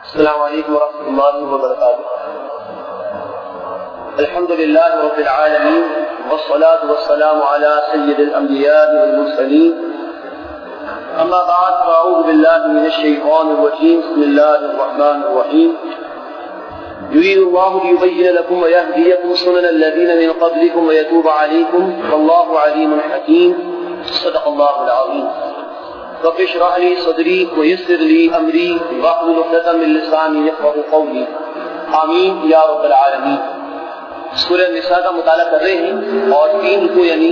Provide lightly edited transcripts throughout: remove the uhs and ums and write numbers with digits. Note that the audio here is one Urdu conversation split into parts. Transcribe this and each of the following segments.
السلام علیکم ورحمۃ اللہ وبرکاتہ. الحمد للہ رب العالمین والصلاة والسلام علی سید الانبیاء والمرسلین. اما بعد فاعوذ باللہ من الشیطان الرجیم. بسم اللہ الرحمن الرحیم. يريد الله ليبين لكم ويهديكم سنن الذين من قبلكم ويتوب عليكم والله عليم حكيم. صدق الله العظيم. رب اشرح لي صدري ويسر لي امري واحلل عقدة من لساني يفقهوا قولي. آمین یا رب العالمین. سورہ نساء کا مطالعہ کر رہے ہیں اور 3 کو یعنی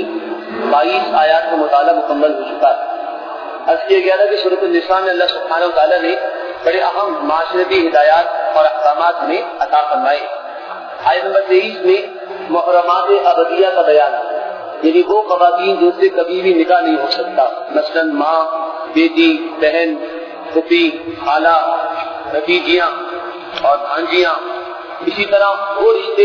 22 آیات کا مطالعہ مکمل ہو چکا ہے. عرض کیا گیا تھا کہ سورۃ النساء میں اللہ سبحانہ و تعالیٰ نے بڑے اہم معاشرتی ہدایات اور احکامات ہمیں عطا فرمائے. آیت نمبر 23 میں محرمات ابدیہ کا بیان ہے، یعنی وہ خواتین جن سے کبھی بھی نکاح نہیں ہو سکتا، مثلا ماں، بیٹی، بہن، پھوپھی، خالہ، بھتیجیاں اور بھانجیاں. اسی طرح وہ رشتے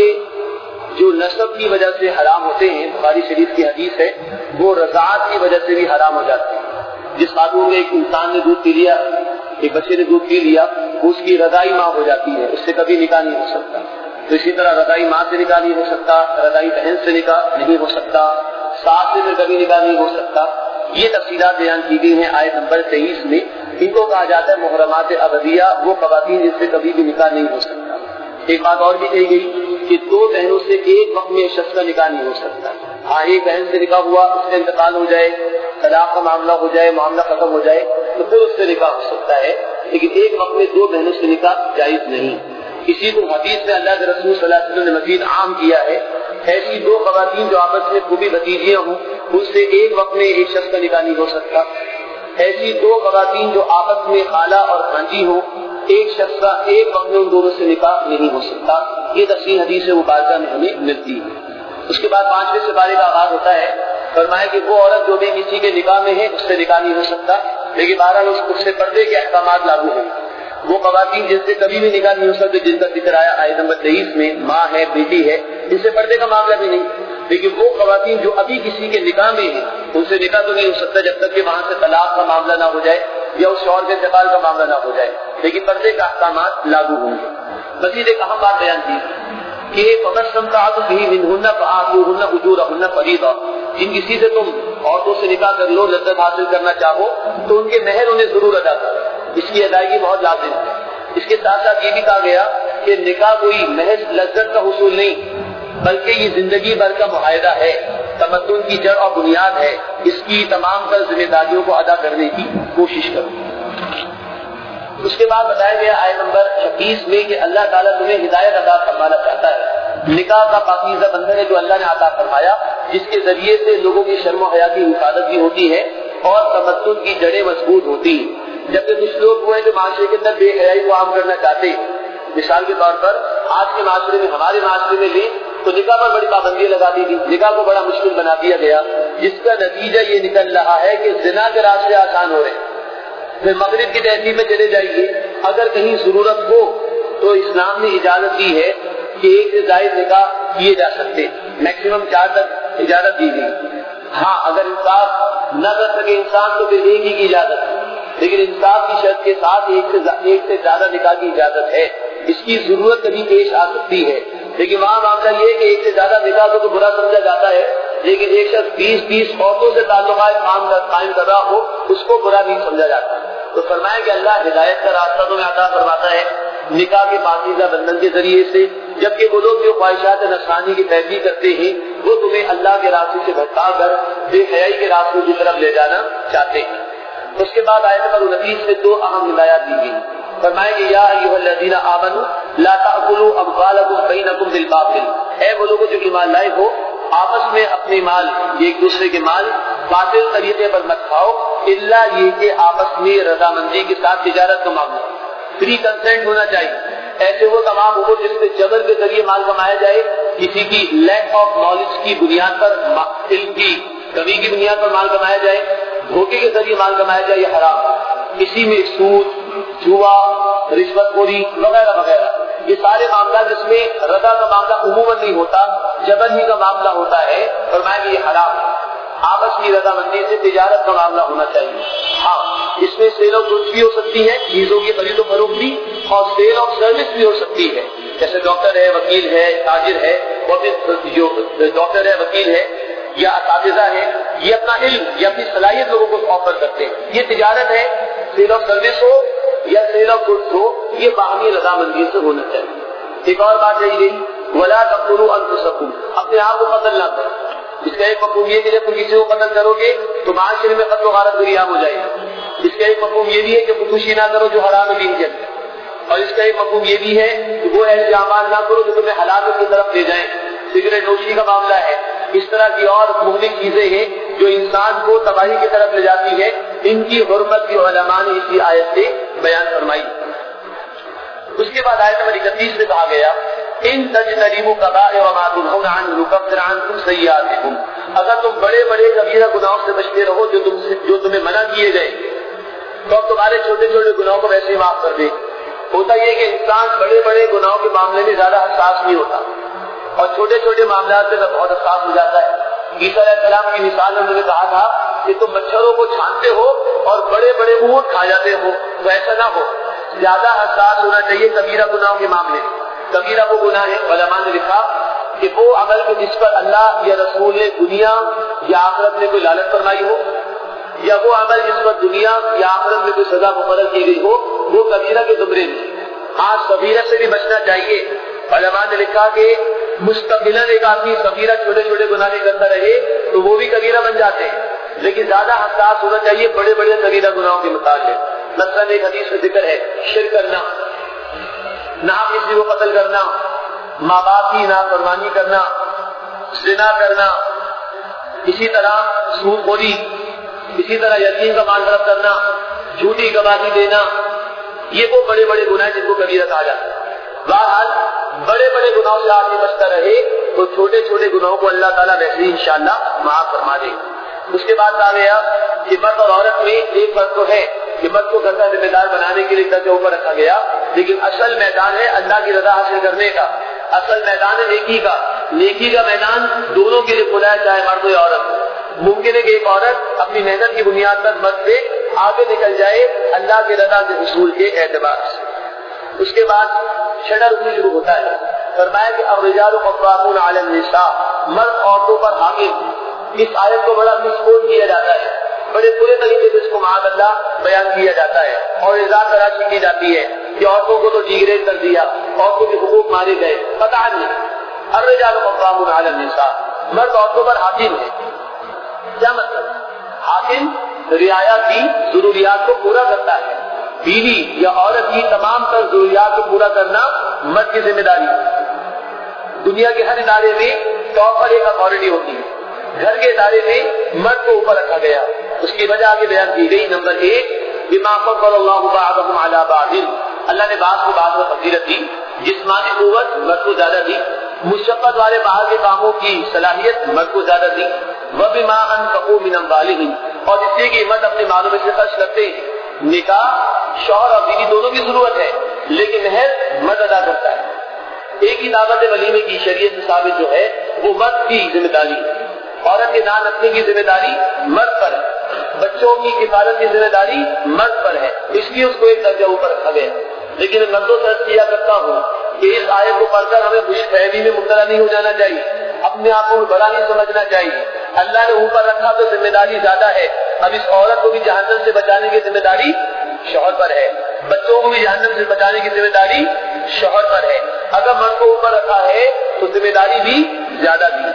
جو نسب کی وجہ سے حرام ہوتے ہیں، بخاری شریف کی حدیث ہے، وہ رضاعت کی وجہ سے بھی حرام ہو جاتے ہیں. جس خاتون میں ایک انسان نے دودھ پی لیا، ایک بچے نے دودھ پی لیا، اس کی رضائی ماں ہو جاتی ہے، اس سے کبھی نکاح نہیں ہو سکتا. تو اسی طرح رضائی ماں سے نکاح نہیں ہو سکتا، رضائی بہن سے نکاح نہیں ہو سکتا، ساس سے کبھی نکاح نہیں ہو سکتا. یہ تفصیلات بیان کی گئی ہیں آیت نمبر 23 میں. ان کو کہا جاتا ہے محرمات ابدیہ، وہ خواتین جن سے کبھی بھی نکاح نہیں ہو سکتا. ایک بات اور بھی کہی گئی کہ 2 بہنوں سے ایک وقت میں شخص کا نکاح نہیں ہو سکتا. ہاں، ایک بہن سے نکاح ہوا، اس کا انتقال ہو جائے، طلاق کا معاملہ ہو جائے، معاملہ ختم ہو جائے تو پھر اس سے نکاح ہو سکتا ہے، لیکن ایک وقت میں 2 بہنوں سے نکاح جائز نہیں. اسی کو حدیث میں اللہ کے رسول صلی اللہ علیہ وسلم نے مزید عام کیا ہے. ایسی 2 خواتین جو آپس میں پھوپھی بھتیجیاں ہوں، ان سے ایک وقت میں ایک شخص کا نکاح نہیں ہو سکتا. ایسی 2 خواتین جو آپس میں خالہ اور بھانجی ہوں، ایک شخص کا ایک وقت میں ان دونوں سے نکاح نہیں ہو سکتا. یہ تفصیل حدیث مبارکہ میں ہمیں ملتی ہے. اس کے بعد 5ویں سپارے کا آغاز ہوتا ہے. فرمایا کہ وہ عورت جو بھی کسی کے نکاح میں ہے اس سے نکاح نہیں ہو سکتا، لیکن بہرحال اس سے پردے کے احکامات لاگو ہیں. وہ خواتین جن سے کبھی بھی نکاح نہیں ہو سکتے، جن کا ذکر آیا آیت نمبر 23 میں، ماں ہے، بیٹی ہے، جن سے پردے کا معاملہ بھی نہیں. لیکن وہ خواتین جو ابھی کسی کے نکاح میں ہیں، ان سے نکاح تو نہیں ہو سکتا جب تک کہ وہاں سے طلاق کا معاملہ نہ ہو جائے یا اس شوہر کے انتقال کا معاملہ نہ ہو جائے، لیکن پردے کا احکامات لاگو ہوں گے. مزید ایک اہم بات بیان کی کہ جن کسی سے تم عورتوں سے نکاح کر لو، لذت حاصل کرنا چاہو تو ان کے مہر انہیں ضرور ادا کرو. اس کی ادائیگی بہت لازم ہے. اس کے ساتھ ساتھ یہ بھی کہا گیا کہ نکاح کوئی محض لذت کا حصول نہیں، بلکہ یہ زندگی بھر کا معاہدہ ہے، تمدن کی جڑ اور بنیاد ہے. اس کی تمام تر ذمہ داریوں کو ادا کرنے کی کوشش کرو. اس کے بعد بتایا گیا آیت نمبر 26 میں کہ اللہ تعالیٰ تمہیں ہدایت عطا فرمانا چاہتا ہے. نکاح کا پاکیزہ بندھن ہے جو اللہ نے عطا فرمایا، جس کے ذریعے سے لوگوں کی شرم و حیا کی حفاظت بھی ہوتی ہے اور تمدن کی جڑیں مضبوط ہوتی ہیں. جبکہ کچھ لوگ ہوئے جو معاشرے کے اندر بے حیائی کو عام کرنا چاہتے ہیں. مثال کے طور پر آج کے معاشرے میں، ہمارے معاشرے میں لیں تو نکاح پر بڑی پابندیاں لگا دی گئی، نکاح کو بڑا مشکل بنا دیا گیا، جس کا نتیجہ یہ نکل رہا ہے کہ زنا کے راستے آسان ہو رہے ہیں. پھر مغرب کی تہذیب میں چلے جائیے، اگر کہیں ضرورت ہو تو اسلام نے اجازت دی ہے کہ 1 سے زائد نکاح کیے جا سکتے، میکسیمم 4 تک اجازت دی گئی. ہاں، اگر انصاف نہ کر سکے انسان تو پھر 1 ہی کی اجازت ہے، لیکن انصاف کی شرط کے ساتھ 1 سے زیادہ نکاح کی اجازت ہے. اس کی ضرورت کبھی پیش آ سکتی ہے، لیکن وہاں معاملہ یہ ہے کہ 1 سے زیادہ نکاح کو تو برا سمجھا جاتا ہے، لیکن ایک شخص 20 عورتوں سے تعلقات قائم کر رہا ہو اس کو برا نہیں سمجھا جاتا. تو فرمایا کہ اللہ ہدایت کا راستہ تمہیں عطا فرماتا ہے نکاح کے پاکیزہ بندھن کے ذریعے سے، جبکہ وہ لوگ جو خواہشات نفسانی کی پیروی کرتے ہیں وہ تمہیں اللہ کے راستے سے بھٹکا کر بے حیائی کے راستے کی طرف لے جانا چاہتے ہیں. اس کے بعد آیت نمبر 29 میں 2 اہم ہدایات دی گئی. فرمایا کہ یا ایھا الذین آمنوا لا تأکلوا اموالکم بینکم بالباطل، اے وہ لوگ جو ایمان لائے ہو، آپس میں اپنے مال، ایک دوسرے کے مال باطل طریقے پر مت کھاؤ، الا یہ کہ آپس میں رضامندی کے ساتھ تجارت کا معاملہ، فری کنسنٹ ہونا چاہیے. ایسے وہ تمام امور جس سے جبر کے ذریعے مال کمایا جائے، کسی کی لیک آف نالج کی بنیاد پر، علم کی کمی کی بنیاد پر مال کمایا جائے، دھوکے کے ذریعے مال کمایا جائے، یہ حرام. اسی میں سود، جوا، رشوت خوری وغیرہ وغیرہ، یہ سارے معاملات جس میں رضا کا معاملہ عموماً نہیں ہوتا، جبر ہی کا معاملہ ہوتا ہے، فرمایا کہ یہ حرام ہے. آپس کی رضامندی سے تجارت کا معاملہ ہونا چاہیے. ہاں، اس میں سیل و گڈس بھی ہو سکتی ہے، چیزوں کی خرید و فروخت بھی، اور سیل آف سروس بھی ہو سکتی ہے. جیسے ڈاکٹر ہے, وکیل ہے, تاجر ہے, اور پھر جو ڈاکٹر ہے, وکیل ہے یا اساتذہ ہے, یہ اپنا علم یا اپنی صلاحیت لوگوں کو آفر کرتے ہیں. یہ تجارت ہے, سیل آف سروس ہو یا سیل آف گڈس ہو, یہ باہمی رضامندی سے ہونا چاہیے. ایک اور بات رہی گئی, ولا تقتلوا انفسکم, اپنے آپ کو قتل نہ کرو. اس کا ایک مفہوم یہ کہ جب تم کسی کو قتل کرو گے تو معاشرے میں قتل و غارت عام ہو جائے گی. اس کا ایک مفہوم یہ بھی ہے کہ خودکشی نہ کرو جو حرام دین کے اندر, اور اس کا ایک مفہوم یہ بھی ہے کہ وہ ایسے اعمال نہ کرو جو تمہیں حلال کی طرف لے جائیں. سگریٹ نوشی کا معاملہ ہے, اس طرح کی اور مختلف چیزیں ہیں جو انسان کو تباہی کی طرف لے جاتی ہے. ان کی حرمت بھی علماء نے اسی آیت سے بیان فرمائی. اس کے بعد آیت نمبر 31 میں کہا گیا ان تجتنبوا کبائر ما تنهون عنه نكفر عنكم سیئاتکم, اگر تم بڑے بڑے کبیرہ گناہوں سے بچتے رہو جو تمہیں منع کیے گئے تو ہم تمہارے چھوٹے چھوٹے گناہوں کو ویسے ہی معاف کر دیں. ہوتا یہ کہ انسان بڑے بڑے گناہوں کے معاملے میں زیادہ حساس نہیں ہوتا اور چھوٹے چھوٹے معاملات میں بہت حساس ہو جاتا ہے. عیسیٰ علیہ السلام کی مثال میں انہوں نے کہا تھا کہ تم مچھروں کو چھانتے ہو اور بڑے بڑے اونٹ کھا جاتے ہو, تو ایسا نہ ہو. زیادہ حساس ہونا چاہیے کبیرہ گناہوں کے معاملے میں. کبیرہ وہ گناہ ہے, علماء نے لکھا کہ وہ عمل جس پر اللہ یا رسول نے دنیا یا آخرت میں کوئی لعنت فرمائی ہو, یا وہ عمل جس پر دنیا یا آخرت میں کوئی سزا مقرر کی گئی ہو, وہ کبیرہ کے زمرے میں. ہاں, کبیرہ سے بھی بچنا چاہیے. علماء نے لکھا کہ مستقلاً ایک آدمی کبیرہ چھوٹے چھوٹے گناہ کرتا رہے تو وہ بھی کبیرہ بن جاتے ہیں, لیکن زیادہ حساس ہونا چاہیے بڑے بڑے کبیرہ گناہوں کے متعلق. مثلاً ایک حدیث میں ذکر ہے شرک کرنا, نہ کسی کو قتل کرنا, ماں باپ کی نافرمانی کرنا, زنا کرنا, اسی طرح سود خوری, اسی طرح یتیم کا مال ہڑپ کرنا, جھوٹی گواہی دینا. یہ وہ بڑے بڑے گناہ جن کو کبیرہ کہا جاتا ہے. بہرحال بڑے بڑے گناہوں سے آدمی بچتا رہے تو چھوٹے چھوٹے گناہوں کو اللہ تعالیٰ ویسے ہی انشاءاللہ معاف فرما دے. اس کے بعد کہا گیا کہ مرد اور عورت میں ایک فرق تو ہے کہ مرد کو گھر کا ذمہ دار بنانے کے لیے گھر کے اوپر رکھا گیا, لیکن اصل میدان ہے اللہ کی رضا حاصل کرنے کا, اصل میدان ہے نیکی کا. نیکی کا میدان دونوں کے لیے کھلا ہے, چاہے مرد ہو یا عورت. ممکن ہے کہ ایک عورت اپنی محنت کی بنیاد پر مرد سے آگے نکل جائے اللہ کی رضا کے حصول کے اعتبار سے. اس کے بعد شرع شروع ہوتا ہے. فرمایا کہ الرجال قوامون علی النساء, مرد عورتوں پر حاکم. اس آیت کو بڑا مسکوت کیا جاتا ہے, بڑے برے طریقے سے اس کو معاذ اللہ بیان کیا جاتا ہے اور اضافہ تراشی کی جاتی ہے کہ عورتوں کو تو ڈیگریڈ کر دیا, عورتوں کے حقوق مارے گئے. پتہ نہیں, الرجال قوامون علی النساء, مرد عورتوں پر حاکم ہے. کیا مطلب؟ حاکم رعایا کی ضروریات کو پورا کرتا ہے. بیوی یا عورت کی تمام تر ضروریات کو پورا کرنا مرد کی ذمہ داری. دنیا کے ہر ادارے میں ٹاپ پر ایک اتھارٹی ہوتی ہے, گھر کے ادارے میں مرد کو اوپر رکھا گیا. اس کی وجہ آگے بیان کی گئی. نمبر 1, بما فضل اللہ بعضهم علی بعض, اللہ نے بعض کو بعض میں فضیلت دی. جسمانی قوت مرد کو زیادہ دی, مشقت والے باہر کے کاموں کی صلاحیت مرد کو زیادہ دی. وبما انفقوا من اموالهم, اور اس لیے کہ مرد اپنے مالوں میں سے خرچ کرتے ہیں. نکاح شوہر اور بیوی دونوں کی ضرورت ہے, لیکن مہر مرد ادا کرتا ہے. ایک ہی دعوت ولیمے کی شریعت سے ثابت جو ہے وہ مرد کی ذمہ داری ہے. عورت کے نان رکھنے کی ذمہ داری مرد پر ہے. بچوں کی حفاظت کی ذمہ داری مرد پر ہے, اس لیے اس کو ایک درجہ اوپر رکھا گیا. لیکن مردوں سے عرض کیا کرتا ہوں کہ اس آیت کو پڑھ کر ہمیں خوش فہمی میں مبتلا نہیں ہو جانا چاہیے, اپنے آپ کو بڑا نہیں سمجھنا چاہیے. اللہ نے اوپر رکھا تو ذمہ داری زیادہ ہے. اب اس عورت کو بھی جہنم سے بچانے کی ذمہ داری شوہر پر ہے, بچوں کو بھی جہنم سے بچانے کی ذمہ داری شوہر پر ہے. اگر مرد کو اوپر رکھا ہے تو ذمہ داری بھی زیادہ دی.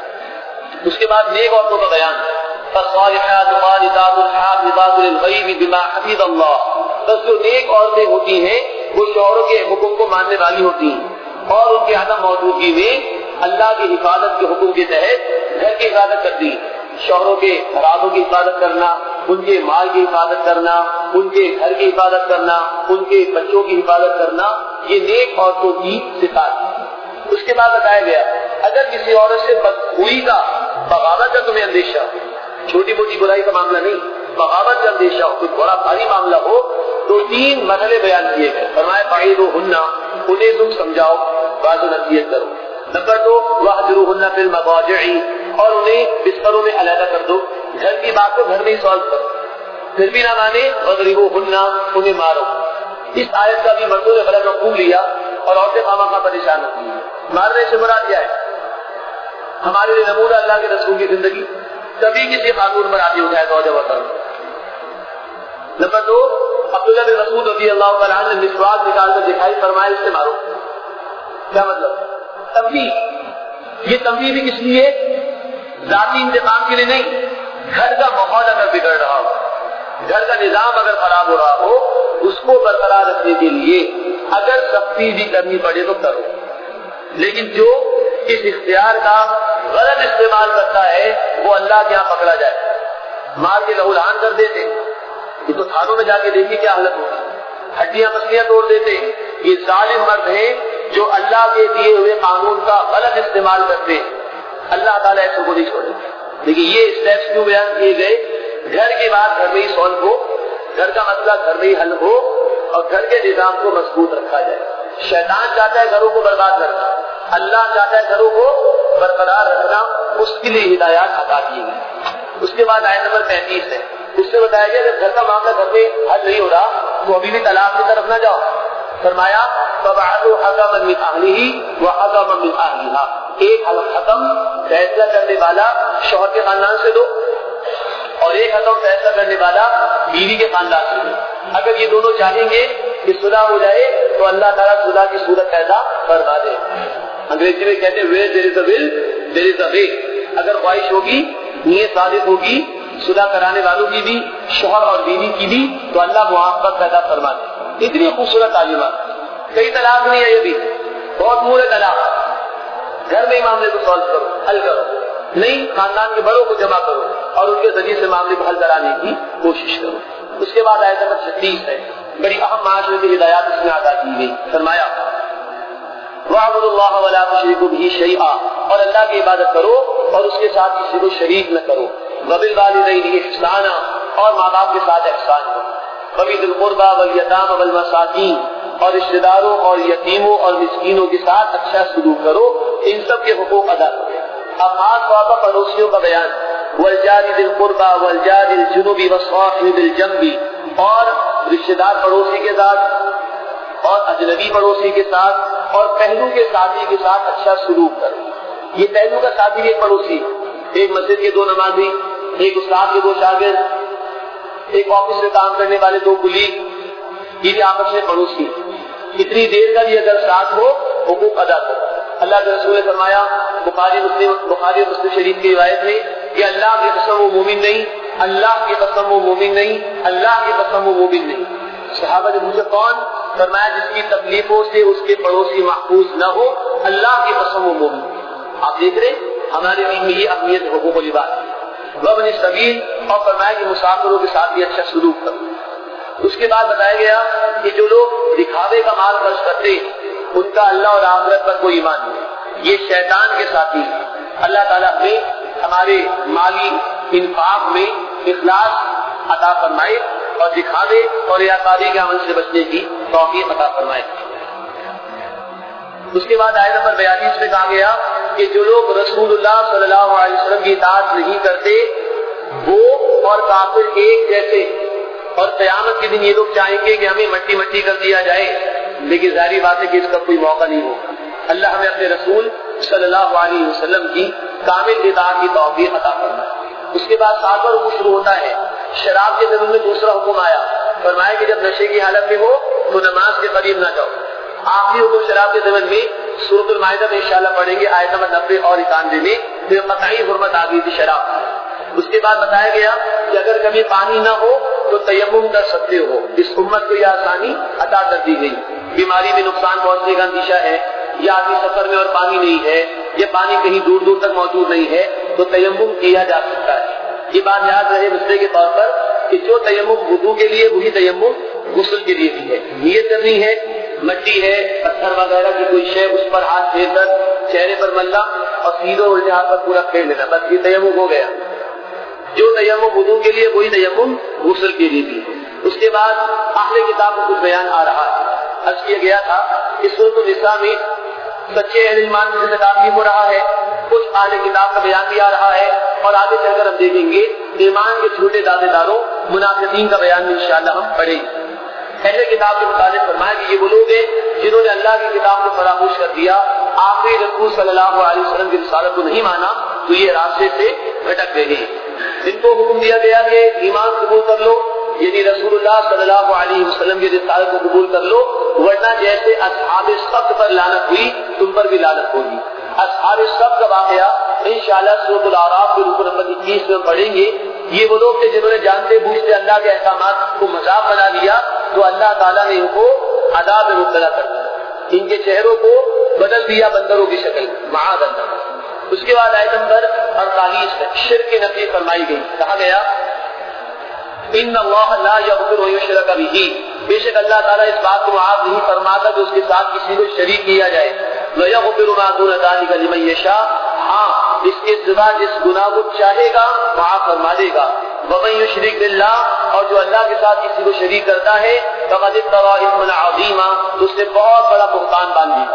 اس کے بعد نیک عورتوں کا بیان, فالصالحات قانتات حافظات للغیب بما حفظ اللہ, بس جو نیک عورتیں ہوتی ہیں وہ شوہروں کے حکم کو ماننے والی ہوتی ہیں اور ان کے عدم موجودگی میں اللہ کی حفاظت کے حکم کے تحت گھر کی حفاظت کرتی ہیں. شوہروں کے رازوں کی حفاظت کرنا, ان کے مال کی حفاظت کرنا, ان کے گھر کی حفاظت کرنا, ان کے بچوں کی حفاظت کرنا, یہ نیک عورتوں کی صفات. اس کے بعد بتایا گیا اگر کسی عورت سے بدخوئی کا, بغاوت کا تمہیں اندیشہ, چھوٹی موٹی برائی کا معاملہ نہیں, بغاوت کا اندیشہ ہو, کوئی بڑا بھاری معاملہ ہو, تو 3 مرحلے بیان کیے گئے. فرمایا فعیدوہن, انہیں تم سمجھاؤ, واضح نصیحت کرو. نمبر 2, واہجروہن فی المضاجع, اور انہیں بستروں میں علیحدہ کر دو. گھر کی بات کو گھر میں ہی سالو کرو. پھر بھی نہ مانے وضربوہن, انہیں مارو. اس آیت کا بھی مردوں نے مفہوم لیا اور عورتیں خامخواہ پریشان ہوتی ہیں. مارنے سے مراد کیا ہے؟ ہمارے لیے نمونہ اللہ کے رسول کی زندگی. کبھی کسی خاتون پر آتی اٹھایا تو جب ہوتا. نمبر 2, عبداللہ بن مسعود رضی اللہ تعالیٰ عنہ نے مسواک نکال کر دکھائی, فرمایا اس سے مارو. کیا مطلب؟ تنبیہ. یہ تنبیہ بھی کس لیے؟ ذاتی انتقام کے لیے نہیں. گھر کا ماحول اگر بگڑ رہا ہو, گھر کا نظام اگر خراب ہو رہا ہو, اس کو برقرار رکھنے کے لیے اگر سختی بھی کرنی پڑے تو کرو. لیکن جو اس اختیار کا غلط استعمال کرتا ہے وہ اللہ کے یہاں پکڑا جائے. مار کے لہو لہان کر دیتے, یہ تو تھانوں میں جا کے دیکھیے کیا حالت ہوگی. ہڈیاں مچھلیاں توڑ دیتے. یہ ظالم مرد ہیں جو اللہ کے دیے ہوئے قانون کا غلط استعمال کرتے ہیں. اللہ تعالیٰ ایسے کو نہیں چھوڑے. لیکن یہ اسٹیپس کیوں بیان کیے گئے؟ گھر کی بات گھر میں ہی سالو ہو, گھر کا مسئلہ گھر میں ہی حل ہو, اور گھر کے نظام کو مضبوط رکھا جائے. شیطان چاہتا ہے گھروں کو برباد کرنا, اللہ چاہتا ہے گھروں کو برقرار رکھنا. اس کے لیے ہدایات عطا کی گئی. اس کے بعد آیت نمبر 35 ہے, اس سے بتایا گیا کہ گھر کا معاملہ گھر میں حل نہیں ہو رہا تو ابھی بھی طلاق کی طرف نہ جاؤ. فرمایا فَبَعَثُوا حَكَمًا مِنْ أَهْلِهِ وَحَكَمًا مِنْ أَهْلِهَا. ایک حکم فیصلہ کرنے والا شوہر کے خاندان سے دو, اور ایک حکم فیصلہ کرنے والا بیوی کے خاندان سے دو. اگر یہ دونوں چاہیں گے کہ صلح ہو جائے تو اللہ تعالیٰ صلح کی صورت پیدا فرما دے. انگریزی میں کہتے ہیں where there is a will there is a way. اگر خواہش ہوگی, نیت صادق ہوگی صلح کرانے والوں کی بھی, شوہر اور بیوی کی بھی, تو اللہ موافقت پیدا فرما دے. اتنی خوبصورت تعلیمات. کئی طلاق نہیں ہے, یہ بھی بہت مورے طلاق. گھر میں ہی معاملے کو سالو کرو, حل کرو, نہیں خاندان کے بڑوں کو جمع کرو اور ان کے ذریعے سے معاملے کو حل کرانے کی کوشش کرو. اس کے بعد آیت نمبر 36 ہے, بڑی اہم معاشرے کی ہدایات اس میں عطا کی گئی. فرمایا وَاعْبُدُوا اللَّهَ وَلَا تُشْرِكُوا بِهِ شَيْئًا, اور اللہ کی عبادت کرو اور اس کے ساتھ کسی کو شریک نہ کرو. وَبِالْوَالِدَيْنِ إِحْسَانًا, اور ماں باپ کے ساتھ احسان کرو. وَبِذِي الْقُرْبَى وَالْيَتَامَى وَالْمَسَاكِينِ, اور رشتہ داروں اور یتیموں اور مسکینوں کے ساتھ اچھا سلوک کرو. ان سب کے حقوق ادا کرو. اب خاص طور پر پڑوسیوں کا بیان, وَالْجَارِ ذِي الْقُرْبَى وَالْجَارِ الْجُنُبِ وَالصَّاحِبِ بِالْجَنبِ, اور رشتہ دار پڑوسی کے ساتھ اور اجنبی پڑوسی کے ساتھ اور پہلو کے ساتھی کے ساتھ اچھا سلوک کرو. یہ پہلو کا ساتھی ایک پڑوسی, ایک مسجد کے 2 نمازی, ایک استاد کے 2 شاگرد, ایک آفس میں کام کرنے والے 2 کلیگ, یہ بھی آپس میں پڑوسی. اتنی دیر کا بھی اگر ساتھ ہو حقوق ادا کرو. اللہ کے رسول نے فرمایا, بخاری اور مسلم شریف کی روایت ہے کہ اللہ کی قسم وہ مومن نہیں, اللہ کی قسم وہ مومن نہیں, اللہ کی قسم وہ مومن نہیں. صحابہ نے مجھے کون؟ فرمایا جس کی تکلیفوں سے اس کے پڑوسی محفوظ نہ ہو, اللہ کی قسم وہ مومن. آپ دیکھ رہے ہمارے دین میں یہ اہمیت حقوق والی بات ہے. وابن السبیل, اور فرمایا کہ مسافروں کے ساتھ بھی اچھا سلوک کرو. اس کے بعد بتایا گیا کہ جو لوگ دکھاوے کا مال خرچ کرتے ان کا اللہ اور آخرت پر کوئی ایمان نہیں, یہ شیطان کے ساتھی ہیں. اللہ تعالیٰ ہمیں ہمارے مالی انفاق میں اخلاص عطا فرمائے اور دکھاوے اور ریاکاری کے عمل سے بچنے کی توفیق عطا فرمائے. اس کے بعد آیت نمبر 42 میں کہا گیا کہ جو لوگ رسول اللہ صلی اللہ علیہ وسلم کی اطاعت نہیں کرتے وہ اور کافر ایک جیسے, اور قیامت کے دن یہ لوگ چاہیں گے کہ ہمیں مٹی مٹی کر دیا جائے, لیکن ظاہری بات ہے کہ اس کا کوئی موقع نہیں ہوگا. اللہ ہمیں اپنے رسول صلی اللہ علیہ وسلم کی کامل اطاعت کی توفیق عطا فرمائے. اس کے بعد 7واں حکم شروع ہوتا ہے. شراب کے ضمن میں دوسرا حکم آیا, فرمایا کہ جب نشے کی حالت میں ہو تو نماز کے قریب نہ جاؤ. آخری حکم شراب کے ضمن میں سورۃ المائدہ میں انشاءاللہ پڑھیں گے, آیت نمبر 90 اور 91 میں, پھر قطعی حرمت آ گئی تھی شراب. اس کے بعد بتایا گیا کہ اگر کبھی پانی نہ ہو تو تیمم کر سکتے ہو. اس امت کو یہ آسانی عطا کر دی گئی. بیماری میں نقصان پہنچنے کا اندیشہ ہے, یا آدمی سفر میں اور پانی نہیں ہے, یا پانی کہیں دور دور تک موجود نہیں ہے, تو تیمم کیا جا سکتا ہے. یہ بات یاد رہے مسئلے کے طور پر کہ جو تیمم وضو کے لیے وہی تیمم غسل کے لیے بھی ہے. نیت کرنی ہے, مٹی ہے, پتھر وغیرہ کی کوئی شے, اس پر ہاتھ پھیر کر چہرے پر ملنا اور سیدھے الٹے ہاتھ پر پورا پھیر لینا, بس یہ تیمم ہو گیا. جو تیمم وضو کے لیے وہی تیمم غسل کے لیے بھی ہے. اس کے بعد اہل کتاب کا کچھ بیان آ رہا ہے. عرض کیا گیا تھا کہ سورۃ النساء میں سچے اہل ایمان کی خطاب بھی ہو رہا ہے, کچھ اہل کتاب کا بیان بھی آ رہا ہے, اور آگے چل کر ہم دیکھیں گے ایمان کے جھوٹے دعوے داروں منافقین کا بیان بھی انشاءاللہ ہم پڑھیں گے. اہل کتاب کے متعلق فرمایا کہ یہ وہ لوگ ہیں جنہوں نے اللہ کی کتاب کو فراموش کر دیا، آخری رسول صلی اللہ علیہ وسلم کی رسالت کو نہیں مانا، تو یہ راستے سے بھٹک گئے ہیں۔ ان کو حکم دیا گیا کہ ایمان قبول کر لو، یعنی رسول اللہ صلی اللہ علیہ وسلم کی رسالت کو قبول کر لو، ورنہ جیسے اصحاب السبت پر لعنت ہوئی تم پر بھی لعنت ہوگی۔ اصحاب السبت کا واقعہ انشاءاللہ سورۃ الاعراف کے رکو نمبر 21 میں پڑھیں گے۔ یہ وہ لوگ تھے جنہوں نے جانتے بوجھتے اللہ کے احکامات کو مذاق بنا لیا، تو اللہ تعالیٰ نے ان کو عذاب میں مبتلا کر دیا، ان کے چہروں کو بدل دیا بندروں کی شکل، معاذ اللہ۔ اس کے بعد آیت نمبر 48 میں شرک کی نفی فرمائی گئی، کہا گیا ان اللہ لا یغفر ان یشرک بہ، بے شک اللہ تعالیٰ اس بات کو معاف نہیں فرماتا کہ اس کے ساتھ کسی کو شریک کیا جائے، ویغفر ما دون ذلک لمن یشاء، ہاں اس کے سوا جس گناہ کو چاہے گا معاف فرما دے گا، ومن یشرک باللہ، اور جو اللہ کے ساتھ کسی کو شریک کرتا ہے فقد افتری اثما عظیما، تو اس نے بہت بڑا بہتان باندھ لیا۔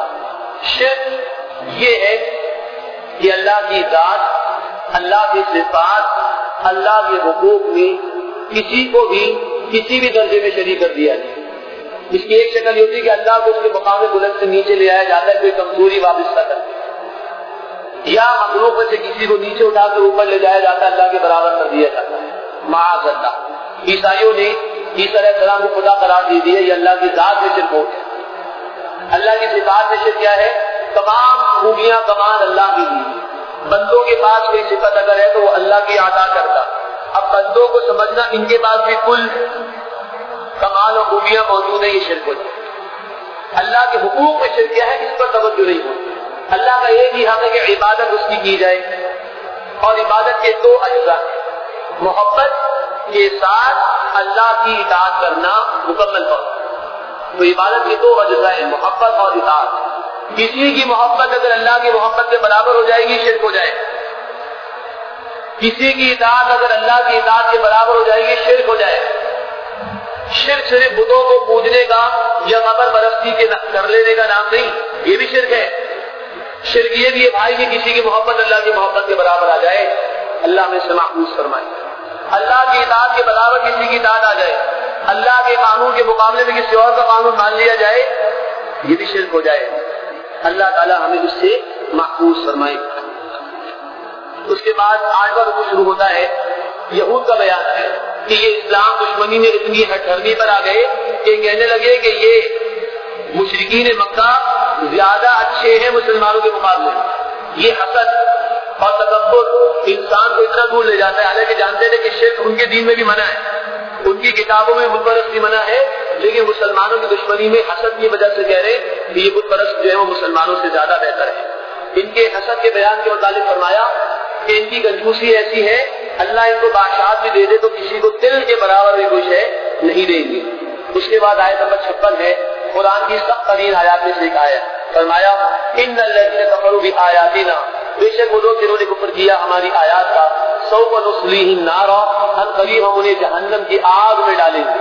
شرک یہ ہے کہ اللہ کی ذات، اللہ کی صفات، اللہ کے حقوق میں کسی کو بھی کسی بھی درجے میں شریک کر دیا جائے۔ اس کی ایک شکل یہ ہوتی ہے کہ اللہ کو اس کے مقام بلند سے نیچے لے آیا جاتا ہے، کوئی کمزوری وابستہ کر، یا مخلوق میں سے کسی کو نیچے اٹھا کر اوپر لے جایا جاتا ہے، اللہ کے برابر کر دیا جاتا ہے، معاذ اللہ۔ عیسائیوں نے عیسیٰ علیہ السلام کو خدا قرار دے دیا، یہ اللہ کی ذات میں شرک ہو گیا۔ اللہ کی صفات میں شرک کیا ہے؟ تمام خوبیاں کمال اللہ کی دی، بندوں کے پاس کوئی صفت اگر ہے تو وہ اللہ کی عطا کرتا، اب بندوں کو سمجھنا ان کے پاس بھی کل کمال و خوبیاں موجود ہیں، یہ شرک ہو جائے۔ اللہ کے حقوق میں شرک کیا ہے؟ اس پر توجہ نہیں ہوتی۔ اللہ کا ایک ہی حق ہے کہ عبادت اس کی جائے، اور عبادت کے دو اجزاء ہیں، محبت کے ساتھ اللہ کی اطاعت کرنا مکمل طور پر، تو عبادت کے دو اجزاء ہیں، محبت اور اطاعت۔ کسی کی محبت اگر اللہ کی محبت کے برابر ہو جائے گی شرک ہو جائے، کسی کی اطاعت اگر اللہ کی اطاعت کے برابر ہو جائے گی شرک ہو جائے۔ شرک صرف بتوں کو پوجنے کا یا قبر پرستی کے کر لینے کا نام نہیں، یہ بھی شرک ہے۔ شرک یہ بھی ہے بھائی کہ کسی کی محبت اللہ کی محبت کے برابر آ جائے، اللہ ہمیں سے محفوظ فرمائے۔ اللہ کی اطاعت کے برابر کسی کی اطاعت آ جائے، اللہ کے قانون کے مقابلے میں کسی اور کا قانون مان لیا جائے، یہ بھی شرک ہو جائے۔ اللہ تعالیٰ ہمیں اس سے محفوظ فرمائے۔ اس کے بعد آٹھواں رکوع شروع ہوتا ہے، یہود کا بیان ہے کہ یہ اسلام دشمنی میں اتنی ہٹھرمی پر آ گئے کہ کہنے لگے کہ یہ مشرکین مکہ زیادہ اچھے ہیں مسلمانوں کے مقابلے میں۔ یہ حسد اور تکبر انسان کو اتنا دور لے جاتا ہے، حالانکہ جانتے تھے کہ شرک ان کے دین میں بھی منع ہے، ان کی کتابوں میں بت پرستی منع ہے، لیکن مسلمانوں کی دشمنی میں حسد کی وجہ سے کہہ رہے کہ یہ بت پرست جو ہے وہ مسلمانوں سے زیادہ بہتر ہے۔ ان کے حسد کے بیان کے متعلق فرمایا کہ ان کی کنجوسی ایسی ہے، اللہ ان کو بادشاہت بھی دے دے تو کسی کو تل کے برابر بھی کچھ ہے نہیں دیں گے۔ اس کے بعد آیت نمبر 56 ہے، قرآن کی سخت ترین آیات میں سے ایک آیت، فرمایا ان الذین کفروا بآیاتنا، بے شک وہ لوگ جنہوں نے کفر کیا ہماری آیات کا، سوف نصلیہم نارا، ہم قریب ہم انہیں جہنم کی آگ میں ڈالیں گے،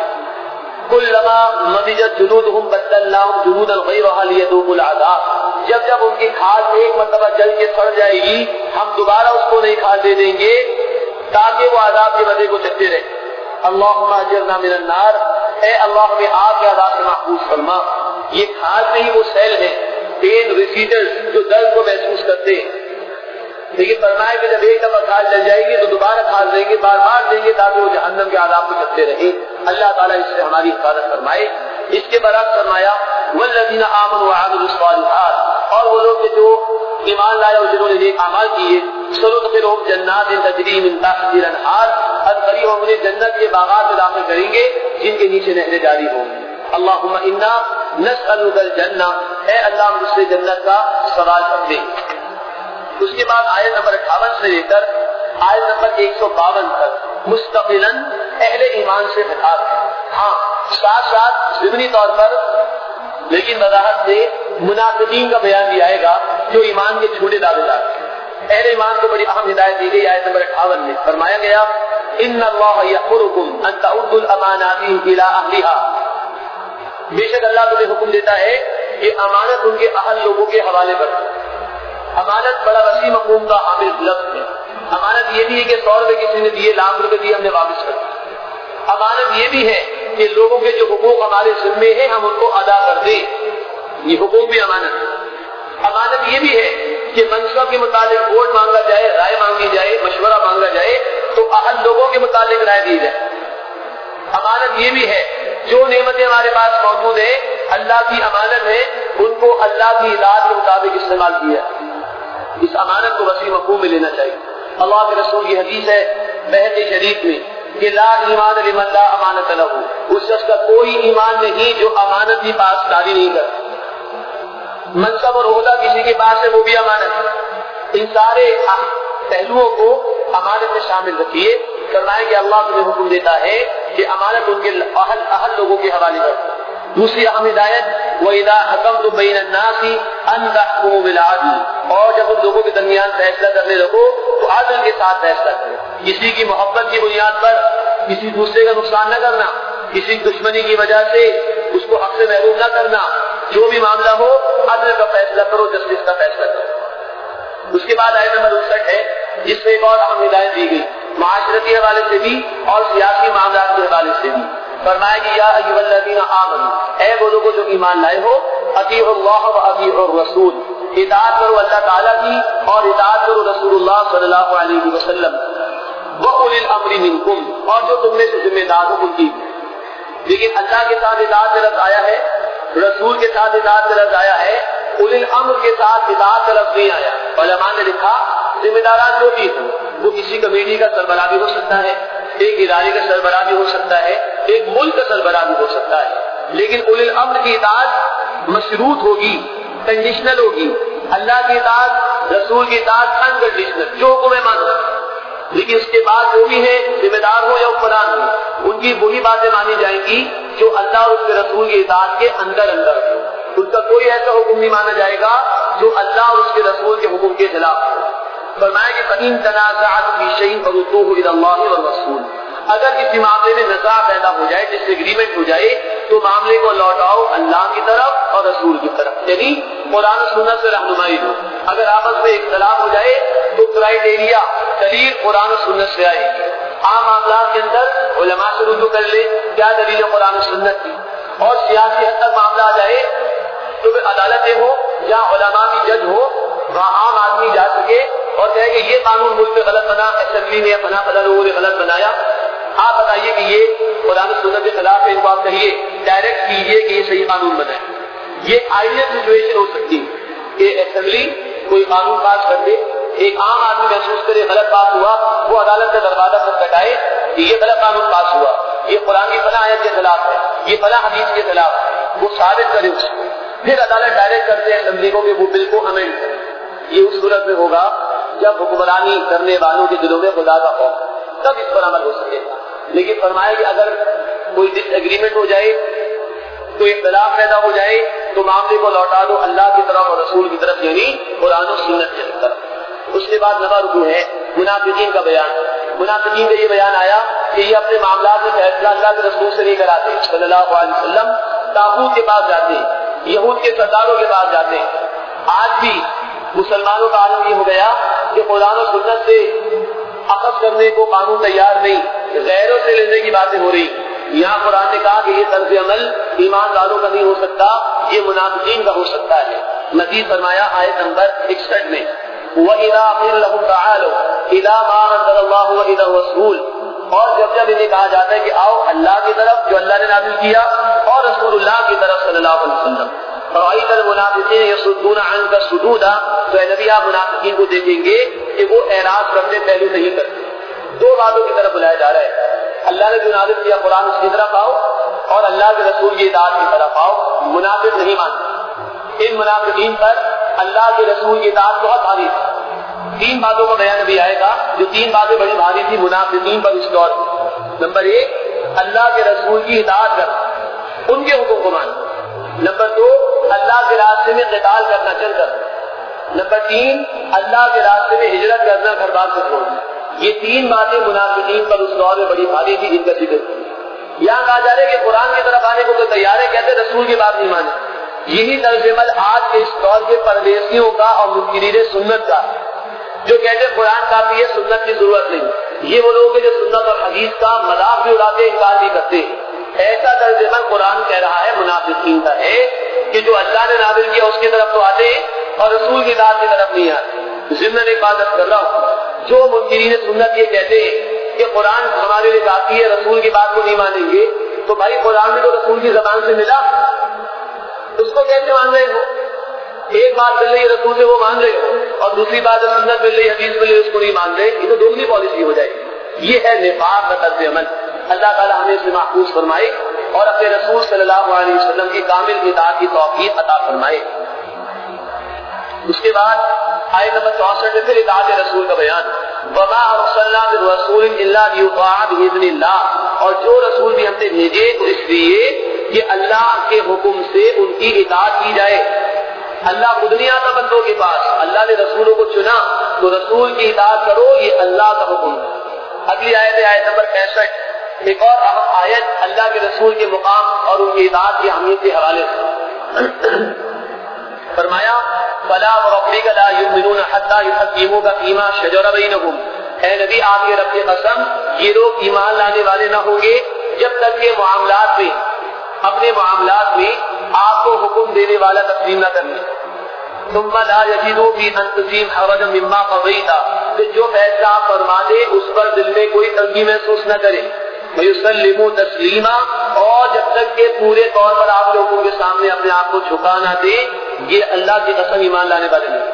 کلما نضجت جلودہم بدلناہم جلودا غیرہا لیذوقوا العذاب، جب جب ان کی کھال ایک مرتبہ جل کے سڑ جائے گی ہم دوبارہ اس کو نہیں کھال دے دیں گے تاکہ وہ عذاب کے مزے کو چکھتے رہے۔ اللہم اجرنا من النار، اے اللہ ہمیں آگ کے عذاب سے محفوظ فرما۔ یہ کھال میں ہی وہ سیل ہے، پین ریسیڈرز جو درد کو محسوس کرتے ہیں، لیکن فرمائے کہ جب ایک دفعہ کھال جل جائے گی تو دوبارہ کھال دیں گے، بار بار دیں گے تاکہ وہ جہنم کے عذاب کو چکھتے رہے۔ اللہ تعالیٰ اس سے ہماری حفاظت فرمائے۔ اس کے برعکس فرمایا والذین آمنوا وعملوا الصالحات، اور وہ لوگ جو ایمان لائے اور جنہوں نے نیک اعمال کیے، سندخلہم جنات تجری من تحتہا الانہار، اور قریب ہم انہیں جنت کے باغات میں داخل کریں گے جن کے نیچے نہریں جاری ہوں گی۔ اللہم انا نسألک الجنہ، اے اللہ ہم سے جنت کا سوال کرتے ہیں۔ اس کے بعد آیت نمبر 58 سے لے کر آیت نمبر 152 تک مستقلاً اہل ایمان سے خطاب ہے۔ ہاں ساتھ ساتھ ضمنی طور پر لیکن وضاحت سے منافقین کا بیان بھی آئے گا جو ایمان کے چھوٹے دعوے دار ہیں۔ اہل ایمان کو بڑی اہم ہدایت دی گئی آیت نمبر 58 میں، فرمایا گیا ان اللہ یأمرکم ان تعودوا الامانات الی اہلھا، بے شک اللہ تمہیں حکم دیتا ہے کہ امانت ان کے اہل لوگوں کے حوالے کر دو۔ امانت بڑا وسیع مفہوم کا حامل لفظ ہے۔ امانت یہ بھی ہے کہ 100 روپے کسی نے دیے، لاکھ روپے دیے ہم نے واپس کر دی۔ امانت یہ بھی ہے کہ لوگوں کے جو حقوق ہمارے ذمے ہیں ہم ان کو ادا کر دیں. یہ حقوق بھی امانت ہے. امانت یہ بھی ہے کہ منصب کے متعلق ووٹ مانگا جائے, رائے مانگی جائے, مشورہ مانگا جائے تو اہل لوگوں کے متعلق رائے دی جائے. امانت یہ بھی ہے جو نعمتیں ہمارے پاس موجود ہیں اللہ کی امانت ہے, ان کو اللہ کی اطاعت کے مطابق استعمال کیا. اس امانت کو وسیع مفہوم میں لینا چاہیے. اللہ کے رسول کی حدیث ہے بحث شریف میں کہ لا ایمان لمن لا امانت لہ, اس شخص کا کوئی ایمان نہیں جو امانت کی پاسداری نہیں کرتا. منصب اور عہدہ کسی کے پاس ہے وہ بھی امانت ہے. ان سارے پہلوؤں کو امانت میں شامل رکھیے. فرمائے کہ اللہ تمہیں حکم دیتا ہے کہ امانت ان کے اہل لوگوں کے حوالے کرو. دوسری اہم ہدایت وَإِذَا حَكَمْتُم بَيْنَ النَّاسِ أَن تَحْكُمُوا بِالْعَدْلِ, اور جب ان لوگوں کے درمیان فیصلہ کرنے لگو تو عدل کے ساتھ فیصلہ کرو. کسی کی محبت کی بنیاد پر کسی دوسرے کا نقصان نہ کرنا, کسی دشمنی کی وجہ سے اس کو حق سے محروم نہ کرنا. جو بھی معاملہ ہو عدل کا فیصلہ کرو, جسٹس کا فیصلہ کرو. اس کے بعد آیت نمبر 59 ہے جس میں ایک اور اہم ہدایت دی گئی معاشرتی حوالے سے بھی اور سیاسی معاملات کے حوالے سے بھی. فرمایا کہ یا ایھا الذین آمنوا, اے وہ لوگوں جو ایمان لائے ہو, اطیعوا اللہ و اطیعوا الرسول, اطاعت کرو اللہ تعالیٰ کی اور اطاعت کرو رسول اللہ صلی اللہ علیہ وسلم. وَأُولِي الْأَمْرِ مِنْكُمْ, اور جو تم میں سے ذمہ دار ہو ان کی. لیکن اللہ کے ساتھ اطاعت کا لفظ آیا ہے, رسول کے ساتھ اطاعت کا لفظ آیا ہے, اولی الامر کے ساتھ اطاعت کا لفظ نہیں آیا. علماء نے لکھا ذمہ داران جو بھی ہوں وہ کسی کمیٹی کا سربراہ بھی ہو سکتا ہے, ایک ادارے کا سربراہ بھی ہو سکتا ہے, ایک ملک کا سربراہ بھی ہو سکتا ہے, لیکن اولی الامر کی اطاعت مشروط ہوگی, کنڈیشنل ہوگی. اللہ کی اطاعت, رسول کی اطاعت انکنڈیشنل, جو حکم ہے مانو. لیکن اس کے بعد جو بھی ہے ذمہ دار ہو یا حکمران ہو ان کی وہی باتیں مانی جائیں گی جو اللہ اور اس کے رسول کی اطاعت کے اندر اندر ہو. ان کا کوئی ایسا حکم نہیں مانا جائے گا جو اللہ اور اس کے رسول کے حکم کے خلاف ہو. فرمایا کہ فَإِن تَنَازَعْتُمْ فِي شَيْءٍ فَرُدُّوهُ إِلَى اللَّهِ وَالرَّسُولِ, اگر کسی معاملے میں نزاع پیدا ہو جائے, ڈس ایگریمنٹ ہو جائے, تو معاملے کو لوٹاؤ اللہ کی طرف اور رسول کی طرف, یعنی قرآن و سنت سے رہنمائی دو. اگر آپس میں اختلاف ہو جائے تو کرائیٹیریا دلیل قرآن و سنت سے آئے گی. عام معاملات کے اندر علماء سے رجوع کر لے کیا دلیل قرآن و سنت کی, اور سیاسی حد تک معاملہ آ جائے تو پھر عدالتیں ہو یا علماء کی جج ہو, وہاں عام آدمی جا سکے اور کہے کہ یہ قانون ملک میں غلط بنا, اسمبلی نے یا فلاں لوگوں نے غلط بنایا, آپ بتائیے کہ یہ قرآن و سنت کے خلاف ہے, ان کو آپ کہیے ڈائریکٹ کیجیے کہ یہ صحیح قانون بنا ہے. یہ آئیڈیل سچویشن ہو سکتی ہے کہ اسمبلی کوئی قانون پاس کر دے, ایک عام آدمی محسوس کرے غلط بات ہوا, وہ عدالت کا دروازہ پر کٹائے کہ یہ غلط قانون پاس ہوا, یہ قرآن کی فلاں آیت کے خلاف ہے, یہ فلاں حدیث کے خلاف ہے, وہ ثابت کرے اس کو. پھر عدالت ڈائریکٹ کرتے ہیں اسمبلی کو کہ وہ بل کو امینڈ کرے. یہ اس صورت میں ہوگا جب حکمرانی کرنے والوں کے دلوں میں خدا کا خوف, تب اس پر عمل ہو سکے گا. لیکن فرمایا کہ اگر کوئی ڈس ایگریمنٹ ہو جائے, کوئی اختلاف پیدا ہو جائے, تو معاملے کو لوٹا دو اللہ کی طرف اور رسول کی طرف, یعنی قرآن و سنت کی طرف. اس کے بعد نمبر 2 ہے منافقین کا بیان. منافقین کا یہ بیان آیا کہ یہ اپنے معاملات میں فیصلہ اللہ کے رسول سے نہیں کراتے, صلی اللہ علیہ وسلم طاغوت کے پاس جاتے ہیں, یہود کے سرداروں کے پاس جاتے ہیں. آج بھی مسلمانوں کا عالم یہ ہو گیا کہ قرآن و سنت سے اخذ کرنے کو قانون تیار نہیں, غیروں سے لینے کی باتیں ہو رہی. یہاں قرآن نے کہا کہ یہ طرز عمل ایمان والوں کا نہیں ہو سکتا, یہ منافقین کا ہو سکتا ہے. مزید فرمایا آیت نمبر 61 میں وَإِذَا قِيلَ لَهُمْ تَعَالَوْا إِلَىٰ مَا أَنزَلَ اللَّهُ وَإِلَى الرَّسُولِ, اور جب انہیں کہا جاتا ہے کہ آؤ اللہ کی طرف جو اللہ نے نازل کیا اور رسول اللہ کی طرف صلی اللہ علیہ وسلم, رَأَيْتَ الْمُنَافِقِينَ يَصُدُّونَ عَنكَ صُدُودًا, تو اے نبی آپ منافقین کو دیکھیں گے کہ وہ اعراض کرتے پہلو نہیں کرتے. 2 باتوں کی طرف بلایا جا رہا ہے, اللہ نے جو نازل کیا قرآن اس کی طرف آؤ اور اللہ کے رسول کی اطاعت کی طرف آؤ. منافق نہیں مانتے. ان منافقین پر اللہ کے رسول کی اطاعت بہت بھاری تھی. 3 باتوں کا بیان ابھی آئے گا جو 3 باتیں بڑی بھاری تھی منافقین پر اس دور میں. نمبر 1 اللہ کے رسول کی اطاعت کرنا, ان کے حکم کو ماننا. نمبر 2 اللہ کے راستے میں قتال کرنا, چل کر. نمبر 3 اللہ کے راستے میں ہجرت کرنا, گھر بار سے چھوڑنا. یہ 3 باتیں منافقین پر اس دور میں بڑی بھاری تھی, جن کا ذکر یہاں کہا جا رہا ہے کہ قرآن کی طرف آنے کو تو تیار ہے, کہتے رسول کی بات نہیں مانے. یہی طرز عمل آج کے اس دور کے پردیسیوں کا اور منکرین سنت کا, جو کہتے قرآن کافی ہے, سنت کی ضرورت نہیں. یہ وہ لوگ جو سنت اور حدیث کا مذاق بھی اڑاتے, انکار بھی کرتے. ایسا ترجمہ قرآن کہہ رہا ہے منافقین کا ہے کہ جو اللہ نے نازل کیا اس کی طرف تو آتے اور رسول کی ذات کی طرف نہیں آتے. ضمن عبادت کر رہا ہوں. جو منکرین سنت یہ کہتے ہیں کہ قرآن ہمارے لیے ذاتی ہے, رسول کی بات کو نہیں مانیں گے, تو بھائی قرآن میں تو رسول کی زبان سے ملا, اس کو کیسے مان رہے ہو؟ ایک بات مل رہی ہے رسول سے وہ مان رہے ہو, اور دوسری بات سنت مل رہی, حدیث مل رہی, اس کو نہیں مان رہے. یہ تو دوسری پالیسی ہو جائے گی. یہ ہے نفاق کا طرز عمل. اللہ تعالیٰ ہمیں اسے محفوظ فرمائے اور اپنے رسول صلی اللہ علیہ وسلم کی کامل اطاعت کی توفیق عطا فرمائے. اس کے بعد آیت نمبر 64 میں پھر اطاعت رسول کا بیان. وما ارسلنا من رسول الا ليطاع باذن اللہ, اور جو رسول بھی ہم نے بھیجے تو اس لیے کہ اللہ کے حکم سے ان کی اطاعت کی جائے. اللہ خود نہیں آتا بندوں کے پاس, اللہ نے رسولوں کو چنا تو رسول کی اطاعت کرو, یہ اللہ کا حکم. اگلی آیت ہے آیت نمبر 65, ایک اور اہم آیت اللہ کے رسول کے مقام اور ان کی اطاعت کی اہمیت کے حوالے سے. فرمایا فلا وربک لا یؤمنون حتی یحکموک فیما شجر بینہم, اے نبی آپ کے رب کی قسم یہ لوگ ایمان لانے والے نہ ہوں گے جب تک کہ معاملات میں, اپنے معاملات میں آپ کو حکم دینے والا تسلیم نہ کرنے. ثم لا یجدوا فی انفسہم حرجا مما قضیت, کہ جو فیصلہ آپ فرما دے اس پر دل میں کوئی تنگی محسوس نہ کرے. وَيُسَلِّمُوا تَسْلِيمًا, اور جب تک کہ پورے طور پر آپ لوگوں کے سامنے اپنے آپ کو جھکا نہ دے, یہ اللہ کی قسم ایمان لانے والے نہیں.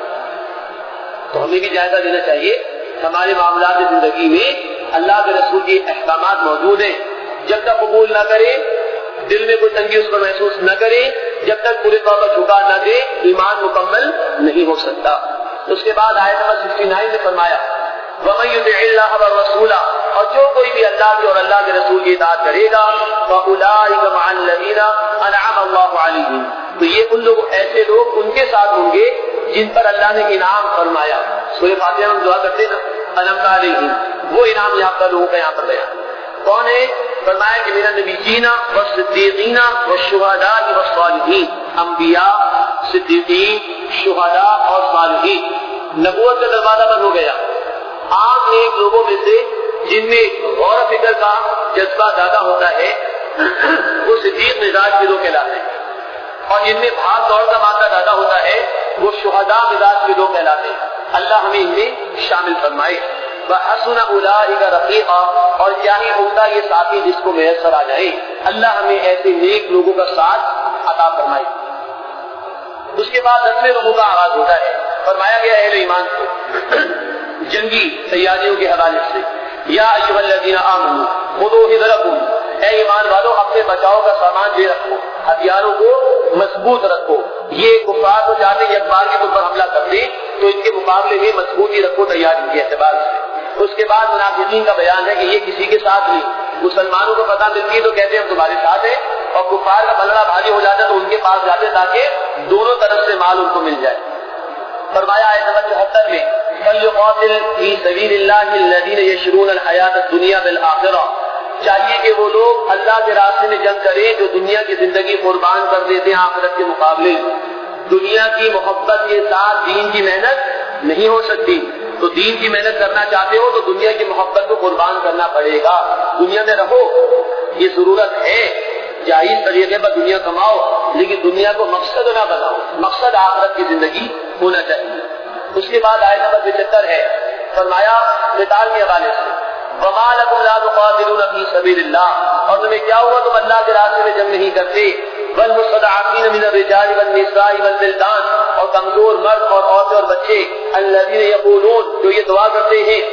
تو ہمیں بھی جائزہ لینا چاہیے. ہمارے معاملات زندگی میں اللہ کے رسول کے احکامات موجود ہیں, جب تک قبول نہ کرے, دل میں کوئی تنگی اس پر محسوس نہ کرے, جب تک پورے طور پر جھکا نہ دے, ایمان مکمل نہیں ہو سکتا. اس کے بعد آیت نمبر 69 میں فرمایا وَمَن يُطِعِ اللَّهَ وَالرَّسُولَ, اور جو کوئی بھی اللہ کے اور اللہ کے رسول کی اطاعت کرے گا, فَأُولَٰئِكَ مَعَ الَّذِينَ أَنْعَمَ اللَّهُ عَلَيْهِمْ, تو یہ ان لوگ, ایسے لوگ ان کے ساتھ ہوں گے جن پر اللہ نے انعام فرمایا. سورہ فاتحہ میں دعا کرتے نا انعمت علیہم, وہ انعام یہاں پر لوگوں کا یہاں پر بیان. کون ہے؟ فرمایا کہ من النبیین والصدیقین والشہداء والصالحین, انبیاء, صدیقین, شہداء اور صالحین. نبوت کا دروازہ بند ہو گیا. عام نیک لوگوں میں سے جن میں غور و فکر کا جذبہ زیادہ ہوتا ہے وہ صدیق مزاج کے لوگ کہلاتے ہیں, اور جن میں بھاگ دوڑ کا مادہ زیادہ ہوتا ہے وہ شہداء مزاج کے لوگ کہلاتے ہیں. اللہ ہمیں ان میں شامل فرمائے. وحسن اولئک رفیقا, اور کیا ہی عمدہ یہ ساتھی جس کو میسر آ جائے. اللہ ہمیں ایسے نیک لوگوں کا ساتھ عطا فرمائے. اس کے بعد 10ویں رکوع کا آغاز ہوتا ہے. فرمایا گیا اہل ایمان کو جنگی تیاریوں کے حوالے سے, یا ایھا الذین آمنوا خذوا حذرکم, اے ایمان والو اپنے بچاؤ کا سامان لے رکھو, ہتھیاروں کو مضبوط رکھو. یہ کفار تو چاہتے ہیں ایک بار کے اوپر حملہ کر دیں, تو ان کے مقابلے میں مضبوطی رکھو تیاری کے اعتبار سے. اس کے بعد منافقین کا بیان ہے کہ یہ کسی کے ساتھ نہیں, مسلمانوں کو پتہ ملتی ہے تو کہتے ہیں ہم تمہارے ساتھ ہیں, اور کفار کا بلڑا بھاری ہو جاتا ہے تو ان کے پاس جاتے تاکہ دونوں طرف سے مال ان کو مل جائے. فرمایا آیت نمبر 74 میں فَلْيُقَاتِلْ فِي سَبِيلِ اللَّهِ الَّذِينَ يَشْرُونَ الْحَيَاةَ الدُّنْيَا بِالْآخِرَةِ, چاہیے کہ وہ لوگ اللہ کے راستے میں جنگ کریں جو دنیا کی زندگی قربان کر دیتے ہیں آخرت کے مقابلے. دنیا کی محبت کے ساتھ دین کی محنت نہیں ہو سکتی, تو دین کی محنت کرنا چاہتے ہو تو دنیا کی محبت کو قربان کرنا پڑے گا. دنیا میں رہو, یہ ضرورت ہے, جائز طریقے پر دنیا کماؤ, لیکن دنیا کو مقصد نہ بناؤ, مقصد آخرت کی زندگی ہونا چاہیے. اس کے بعد آیت نمبر 75 ہے. فرمایا قتال کے حوالے سے وَمَا لَكُمْ لَا تُقَاتِلُونَ فِي سَبِيلِ اللَّهِ, اور تمہیں کیا ہوا تم اللہ کے راستے میں جنگ نہیں کرتے. وَالْمُسْتَضْعَفِينَ مِنَ الرِّجَالِ وَالنِّسَاءِ وَالْوِلْدَانِ, اور کمزور مرد اور عورتیں اور بچے. الَّذِينَ يَقُولُونَ, جو یہ دعا کرتے ہیں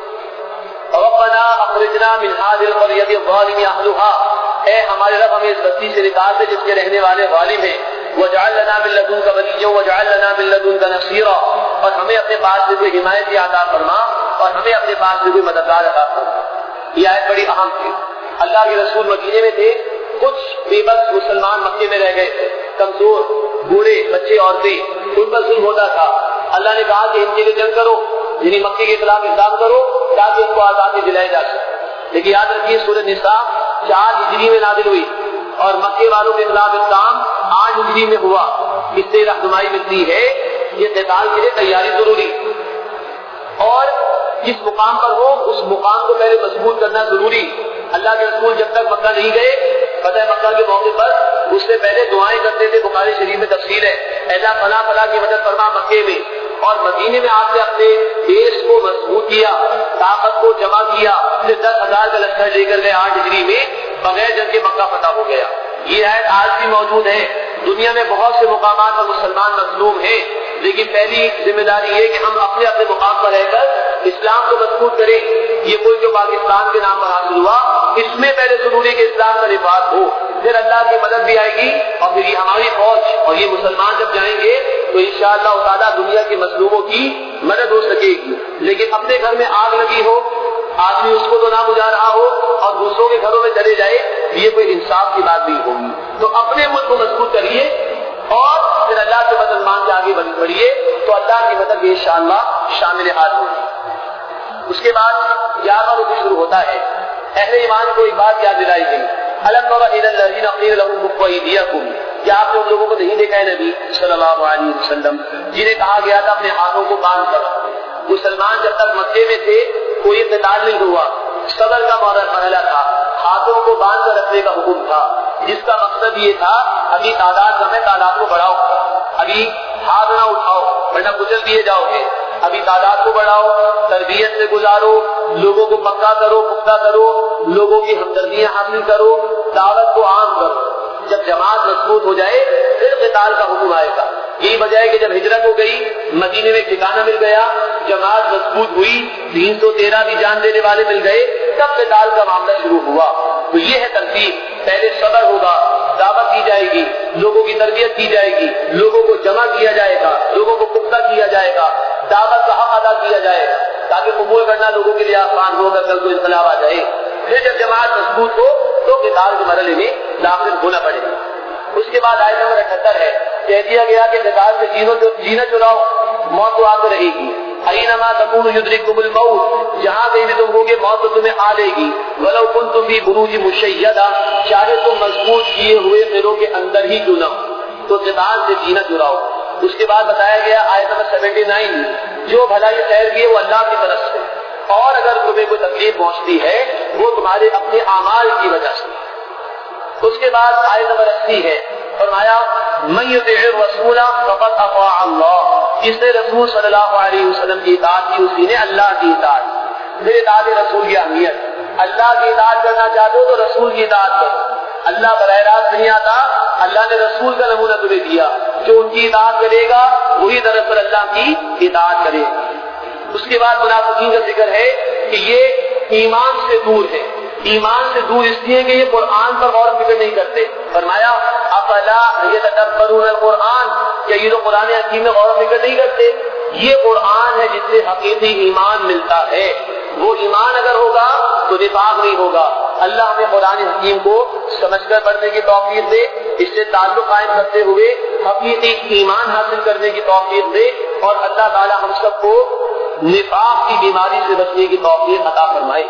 رَبَّنَا أَخْرِجْنَا مِنْ هَٰذِهِ الْقَرْيَةِ الظَّالِمِ أَهْلُهَا, اے ہمارے رب ہمیں اس بستی سے نکال دے جس کے رہنے والے ظالم ہیں. وَاجْعَل لَّنَا مِن لَّدُنكَ وَلِيًّا وَاجْعَل لَّنَا مِن لَّدُنكَ نَصِيرًا, اور ہمیں اپنے پاس سے کوئی حمایت عطا فرما, اور ہمیں اپنے پاس سے کوئی مددگار عطا فرما. یہ آیت بڑی اہم تھی. اللہ کے رسول مدینے میں تھے, کچھ بے بس مسلمان مکے میں رہ گئے تھے, کمزور, بوڑھے, بچے, عورتیں, ان پر ظلم ہوتا تھا. اللہ نے کہا کہ ان کے لیے جنگ کرو, یعنی مکے کے خلاف اقدام کرو تاکہ ان کو آزادی دلائی جا سکے. لیکن یاد رکھیے سورۃ نساء 4 ہجری میں نازل ہوئی, اور مکے والوں کے خلاف اقدام 8 ہجری میں ہوا. اس سے رہنمائی ملتی ہے یہ قتال کے لیے تیاری ضروری, اور جس مقام پر ہو اس مقام کو پہلے مضبوط کرنا ضروری. اللہ کے رسول جب تک مکہ نہیں گئے فتح مکہ کے موقع پر اس سے پہلے دعائیں کرتے تھے. بخاری شریف میں تفصیل ہے, اللہ فلاں فلاں کی مدد فرما مکے میں, اور مدینے میں آپ نے اپنے دیش کو مضبوط کیا, طاقت کو جمع کیا, پھر 10,000 کا لشکر لے کر گئے 8 ہجری میں, بغیر جنگ کے مکہ فتح ہو گیا. یہ آیت آج بھی موجود ہے. دنیا میں بہت سے مقامات پر مسلمان مظلوم ہیں, لیکن پہلی ذمہ داری یہ کہ ہم اپنے اپنے مقام پر رہ کر اسلام کو مضبوط کریں. یہ کوئی جو پاکستان کے نام پر حاصل ہوا, اس میں پہلے ضروری کہ اسلام کا نفاذ ہو, پھر اللہ کی مدد بھی آئے گی, اور پھر یہ ہماری فوج اور یہ مسلمان جب جائیں گے تو انشاءاللہ تعالیٰ دنیا کے مظلوموں کی مدد ہو سکے گی. لیکن اپنے گھر میں آگ لگی ہو, آدمی اس کو تو نہ بجھا رہا ہو اور دوسروں کے گھروں میں چلے جائے, یہ کوئی انصاف کی بات نہیں ہوگی. تو اپنے ملک کو مضبوط کریے اور پھر اللہ سے مدد مانگ کے آگے بڑھیے, تو اللہ کی مدد انشاءاللہ شامل حال ہوگی. اس کے بعد 11واں رکوع شروع ہوتا ہے. اہل ایمان کو ایک بات یاد دلائی گئی, الم تر الی الذین قیل لهم کفوا ایدیکم, کیا آپ نے ان لوگوں کو نہیں دیکھا ہے نبی صلی اللہ علیہ وسلم جنہیں کہا گیا تھا اپنے ہاتھوں کو باندھ کر. مسلمان جب تک مکے میں تھے کوئی قتال نہیں ہوا, صبر کا مرحلہ تھا, ہاتھوں کو باندھ کر رکھنے کا حکم تھا, جس کا مقصد یہ تھا ابھی تعداد کم ہے, تعداد کو بڑھاؤ, ابھی ہاتھ نہ اٹھاؤ ورنہ کچل دیے جاؤ گے, ابھی تعداد کو بڑھاؤ, تربیت سے گزارو, لوگوں کو پکا کرو, پختہ کرو, لوگوں کی ہمدردیاں حاصل کرو, دعوت کو عام کرو. جب جماعت مضبوط ہو جائے پھر قتال کا حکم آئے گا. یہی وجہ ہے کہ جب ہجرت ہو گئی, مدینے میں ٹھکانہ مل گیا, جماعت مضبوط ہوئی, 313 بھی جان دینے والے مل گئے, تب قتال کا معاملہ شروع ہوا. تو یہ ہے ترتیب, پہلے صبر ہوگا, دعوت کی جائے گی, لوگوں کی تربیت کی جائے گی, لوگوں کو جمع کیا جائے گا, لوگوں کو پختہ کیا جائے گا, دعوت کا حق ادا کیا جائے گا تاکہ قبول کرنا لوگوں کے لیے آسان ہوگا, کل کو انقلاب آ جائے. پھر جب جماعت مضبوط ہو تو قتال کے مرحلے میں داخل ہونا پڑے گا. اس کے بعد آیت نمبر 78 ہے, کہہ دیا گیا کہ قتال سے جینا چراؤ, موت تو آتے رہے گی. اینما تکونوا یدرککم الموت, جہاں کہیں بھی تم ہوگے موت تو تمہیں آ لے گی. ولو کنتم فی بروج مشیدہ, چاہے تم مضبوط کیے ہوئے قلعوں کے اندر ہی کیوں نہ ہو. تو قتال سے جینا چراؤ. اس کے بعد بتایا گیا آیت نمبر 79, جو بھلائی خیر کی ہے وہ اللہ کی طرف سے, اور اگر تمہیں کوئی تکلیف پہنچتی ہے وہ تمہارے اپنے اعمال کی وجہ سے. اس کے بعد آیت نمبر 80 ہے, فرمایا من یطیع الرسول فقد اطاع اللہ, جس نے رسول صلی اللہ علیہ وسلم کی اطاعت کی اسی نے اللہ کی اطاعت. پھر اطاعت رسول کی اہمیت, اللہ کی اطاعت کرنا چاہتے ہو تو رسول کی اطاعت کرو. اللہ براہ راست نہیں آتا, اللہ نے رسول کا نمونہ تمہیں دیا, جو ان کی اطاعت کرے گا وہی دراصل اللہ کی اطاعت کرے گا. اس کے بعد منافقین کا ذکر ہے کہ یہ ایمان سے دور ہے. ایمان سے دور اس لیے کہ یہ قرآن پر غور و فکر نہیں کرتے. فرمایا افلا یتدبرون القرآن, کیا یہ تو قرآن حکیم میں غور و فکر نہیں کرتے. یہ قرآن ہے جس سے حقیقی ایمان ملتا ہے. وہ ایمان اگر ہوگا تو نفاق نہیں ہوگا. اللہ ہمیں قرآن حکیم کو سمجھ کر پڑھنے کی توفیق دے, اس سے تعلق قائم کرتے ہوئے حقیقی ایمان حاصل کرنے کی توفیق دے, اور اللہ تعالی ہم سب کو نفاق کی بیماری سے بچنے کی توفیق عطا فرمائے.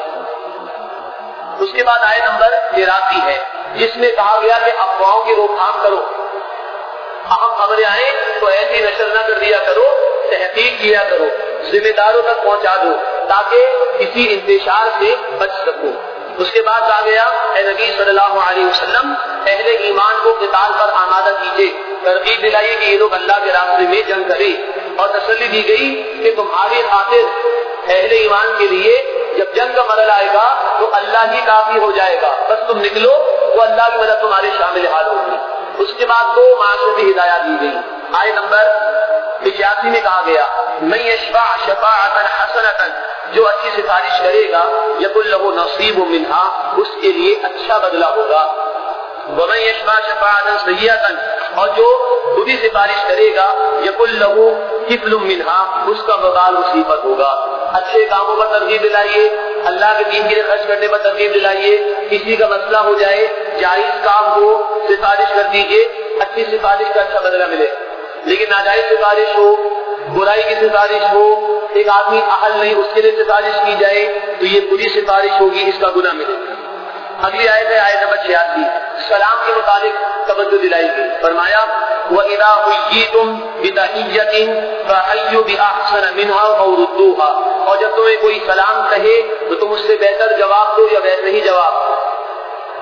اس کے بعد آیت نمبر 83 ہے, جس میں کہا گیا کہ افواہوں کی روک تھام کرو, اہم خبریں آئیں تو ایسی نشر نہ کر دیا کرو, تحقیق کیا کرو, ذمہ داروں تک پہنچا دو تاکہ کسی انتشار سے بچ سکو. اس کے بعد کہا گیا اے نبی صلی اللہ علیہ وسلم اہل ایمان کو قتال پر آمادہ کیجیے, ترغیب دلائیے کہ یہ لوگ اللہ کے راستے میں جنگ کریں, اور تسلی دی گئی کہ تمہاری خاطر اہل ایمان کے لیے جب جنگ کا مرحلہ آئے گا تو اللہ ہی کافی ہو جائے گا, بس تم نکلو تو اللہ کی مدد تمہارے شامل حال ہوگی. اس کے بعد تو معاشرتی ہدایات دی گئی. آیت نمبر 85 میں کہا گیا من یشفع شفاعۃ حسنۃ, جو اچھی سفارش کرے گا یکن لہ نصیب منہا, اس کے لیے اچھا بدلہ ہوگا. ومن یشفع شفاعۃ سیئۃ, اور جو بری سفارش کرے گا یکن لہ کفل منہا, اس کا وبال مصیبت ہوگا. اچھے کاموں پر ترغیب دلائیے, اللہ کے دین کے لیے خرچ کرنے پر ترغیب دلائیے. کسی کا مسئلہ ہو جائے, جائز کام ہو, سفارش کر دیجیے, اچھی سفارش کا اچھا بدلہ ملے. لیکن ناجائز سفارش ہو, برائی کی سفارش ہو, ایک آدمی اہل نہیں اس کے لیے سفارش کی جائے تو یہ بری سفارش ہوگی, اس کا گناہ ملے. اگلی آیت ہے آیت نمبر 86, سلام کے متعلق توجہ دلائی گئی. فرمایا وَإِذَا حُيِّيتُم بِتَحِيَّةٍ فَحَيُّوا بِأَحْسَنَ مِنْهَا أَوْ رُدُّوهَا, اور جب تمہیں کوئی سلام کہے تو تم اس سے بہتر جواب دو یا ویسے ہی جواب دو.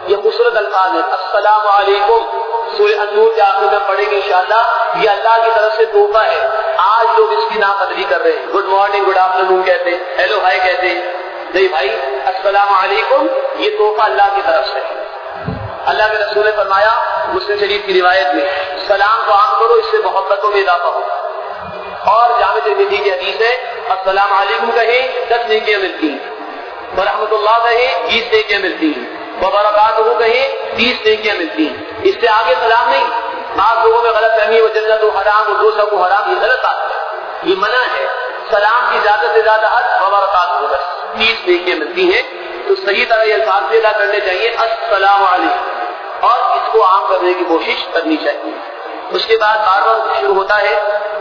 یہ خوبصورت الفاظ ہے. السلام علیکم سورہ النور کے آخر میں پڑھیں گے انشاءاللہ. یہ اللہ کی طرف سے تحفہ ہے. آج لوگ اس کی ناقدری کر رہے ہیں. گڈ مارننگ گڈ آفٹرنون کہتے ہیں, ہیلو ہائی کہتے ہیں. نہیں بھائی, السلام علیکم یہ تحفہ اللہ کی طرف سے. اللہ کے رسول نے فرمایا مسلم شریف کی روایت میں, سلام کو عام کرو, اس سے محبتوں میں اضافہ ہو. اور جامع ترمذی کی حدیث ہے, السلام علیکم کہیں 10 نیکیاں ملتی ہیں, ورحمۃ اللہ کہیں 20 نیکیاں ملتی ہیں, وبرکاتہ کہیں 30 نیکیاں ملتی ہیں. اس سے آگے سلام نہیں. بعض لوگوں میں غلط فہمی, وہ جنت و حرام و دوسروں کو حرام, یہ غلط بات ہے, یہ منع ہے. سلام کی زیادہ سے زیادہ حد وبرکاتہ بس 30 نیکیاں ملتی ہیں. تو صحیح طرح یہ الفاظ ادا کرنے چاہیے السلام علیکم, اور اس کو عام کرنے کی کوشش کرنی چاہیے. اس کے بعد بار بار شروع ہوتا ہے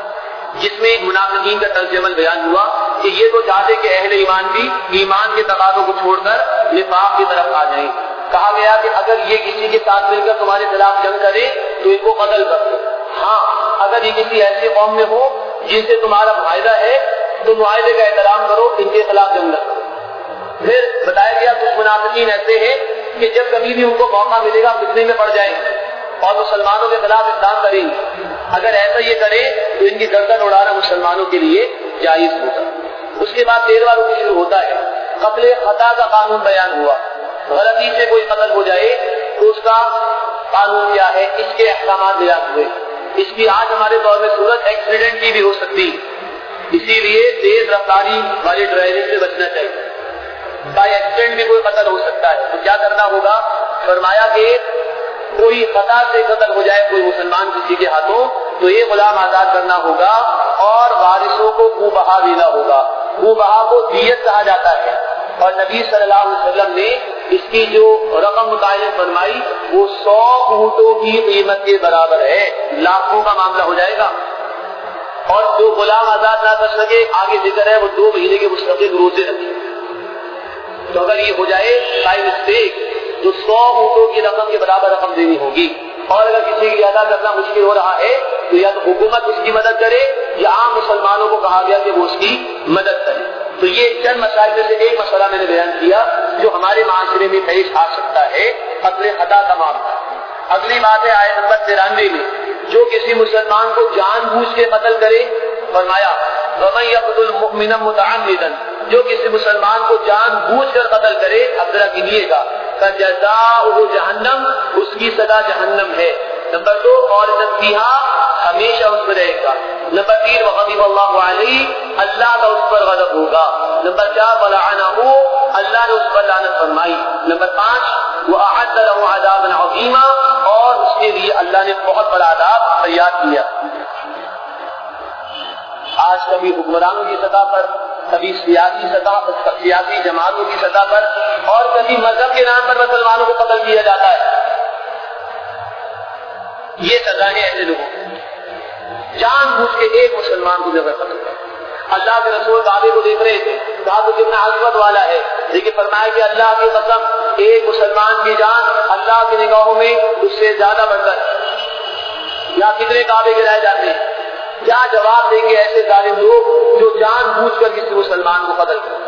جس میں منافقین کا طرز عمل بیان ہوا کہ یہ تو چاہتے کہ اہل ایمان بھی ایمان کے تقاضوں کو چھوڑ کر نفاق کی طرف آ جائیں. کہا گیا کہ اگر یہ کسی کے ساتھ مل کر تمہارے خلاف جنگ کرے تو ان کو قتل کر دو. ہاں, اگر یہ کسی ایسی قوم میں ہو جن سے تمہارا معاہدہ ہے تو معاہدے کا احترام کرو, ان کے خلاف جنگ نہ کرو. پھر بتایا گیا کچھ منافقین ایسے ہیں کہ جب کبھی بھی ان کو موقع ملے گا فتنے میں پڑ جائیں گے اور مسلمانوں کے خلاف اقدام کریں گے. اگر ایسا یہ کرے تو ان کی گردن اڑانا مسلمانوں کے لیے جائز ہوگا. اس کے بعد 13واں رکن شروع ہوتا ہے. قتل خطا کا قانون بیان ہوا. غلطی سے کوئی قتل ہو جائے تو اس کا قانون کیا ہے, اس کے احکامات بیان ہوئے. اس کی آج ہمارے دور میں صورت ایکسیڈنٹ کی بھی ہو سکتی, اسی لیے تیز رفتاری والے ڈرائیونگ سے بچنا چاہیے. بائی ایکسیڈنٹ بھی کوئی قتل ہو سکتا ہے, تو کیا کرنا ہوگا؟ فرمایا کہ کوئی خطا سے قتل ہو جائے کوئی مسلمان کسی کے ہاتھوں تو یہ غلام آزاد کرنا ہوگا اور وارثوں کو خون بہا دینا ہوگا. خون بہا کو دیت کہا جاتا ہے, اور نبی صلی اللہ علیہ وسلم نے اس کی جو رقم متعین فرمائی وہ 100 اونٹوں کی قیمت کے برابر ہے. لاکھوں کا معاملہ ہو جائے گا. اور جو غلام آزاد نہ کر سکے, آگے ذکر ہے, وہ 2 مہینے کے مستقل روزے رکھے. تو اگر یہ ہو جائے بائی مسٹیک تو 100 اونٹوں کی رقم کے برابر رقم دینی ہوگی. اور اگر کسی کے لیے ادا کرنا مشکل ہو رہا ہے تو یا تو حکومت اس کی مدد کرے یا عام مسلمانوں کو کہا گیا کہ وہ اس کی مدد کرے. تو یہ چند مسائل میں سے ایک مسئلہ میں نے بیان کیا جو ہمارے معاشرے میں پیش آ سکتا ہے, قتل خطا کا معاملہ. اگلی بات ہے آیت نمبر 93 میں, جو کسی مسلمان کو جان بوجھ کے قتل کرے, فرمایا وَمَن يَقْتُلْ مُؤْمِنًا مُتَعَمِّدًا, جو کسی مسلمان کو جان بوجھ کر قتل کرے, اب ذرا کیجیے گا, فَجَزَاؤُهُ جہنم, اس کی سزا جہنم ہے. نمبر 2, خالدًا فِيهَا, ہمیشہ اس میں رہے گا. نمبر 3, وَغَضِبَ اللَّهُ عَلَيْهِ, اللہ کا اس پر غضب ہوگا. نمبر 4, وَلَعَنَهُ, اللہ نے اس پر لعنت فرمائی. نمبر 5, وَأَعَدَّ لَهُ عَذَابًا عَظِيمًا, اور اس کے لیے اللہ نے بہت بڑا عذاب تیار کیا. آج کبھی حکمرانوں کی سطح پر, کبھی سیاسی جماعتوں کی سطح پر, اور کبھی مذہب کے نام پر مسلمانوں کو قتل کیا جاتا ہے. یہ سزا ہے ایسے لوگوں کو, جان بوجھ کے ایک مسلمان کو جگہ قتل کر. اللہ کے رسول کعبے کو دیکھ رہے تھے, کہا تو کتنا عظمت والا ہے, لیکن فرمایا کہ اللہ کی قسم, ایک مسلمان کی جان اللہ کی نگاہوں میں اس سے زیادہ بڑھ کر. یا کتنے کعبے گرائے جاتے ہیں, کیا جواب دیں گے ایسے ظالم لوگ جو جان بوجھ کر کسی مسلمان کو قتل کریں؟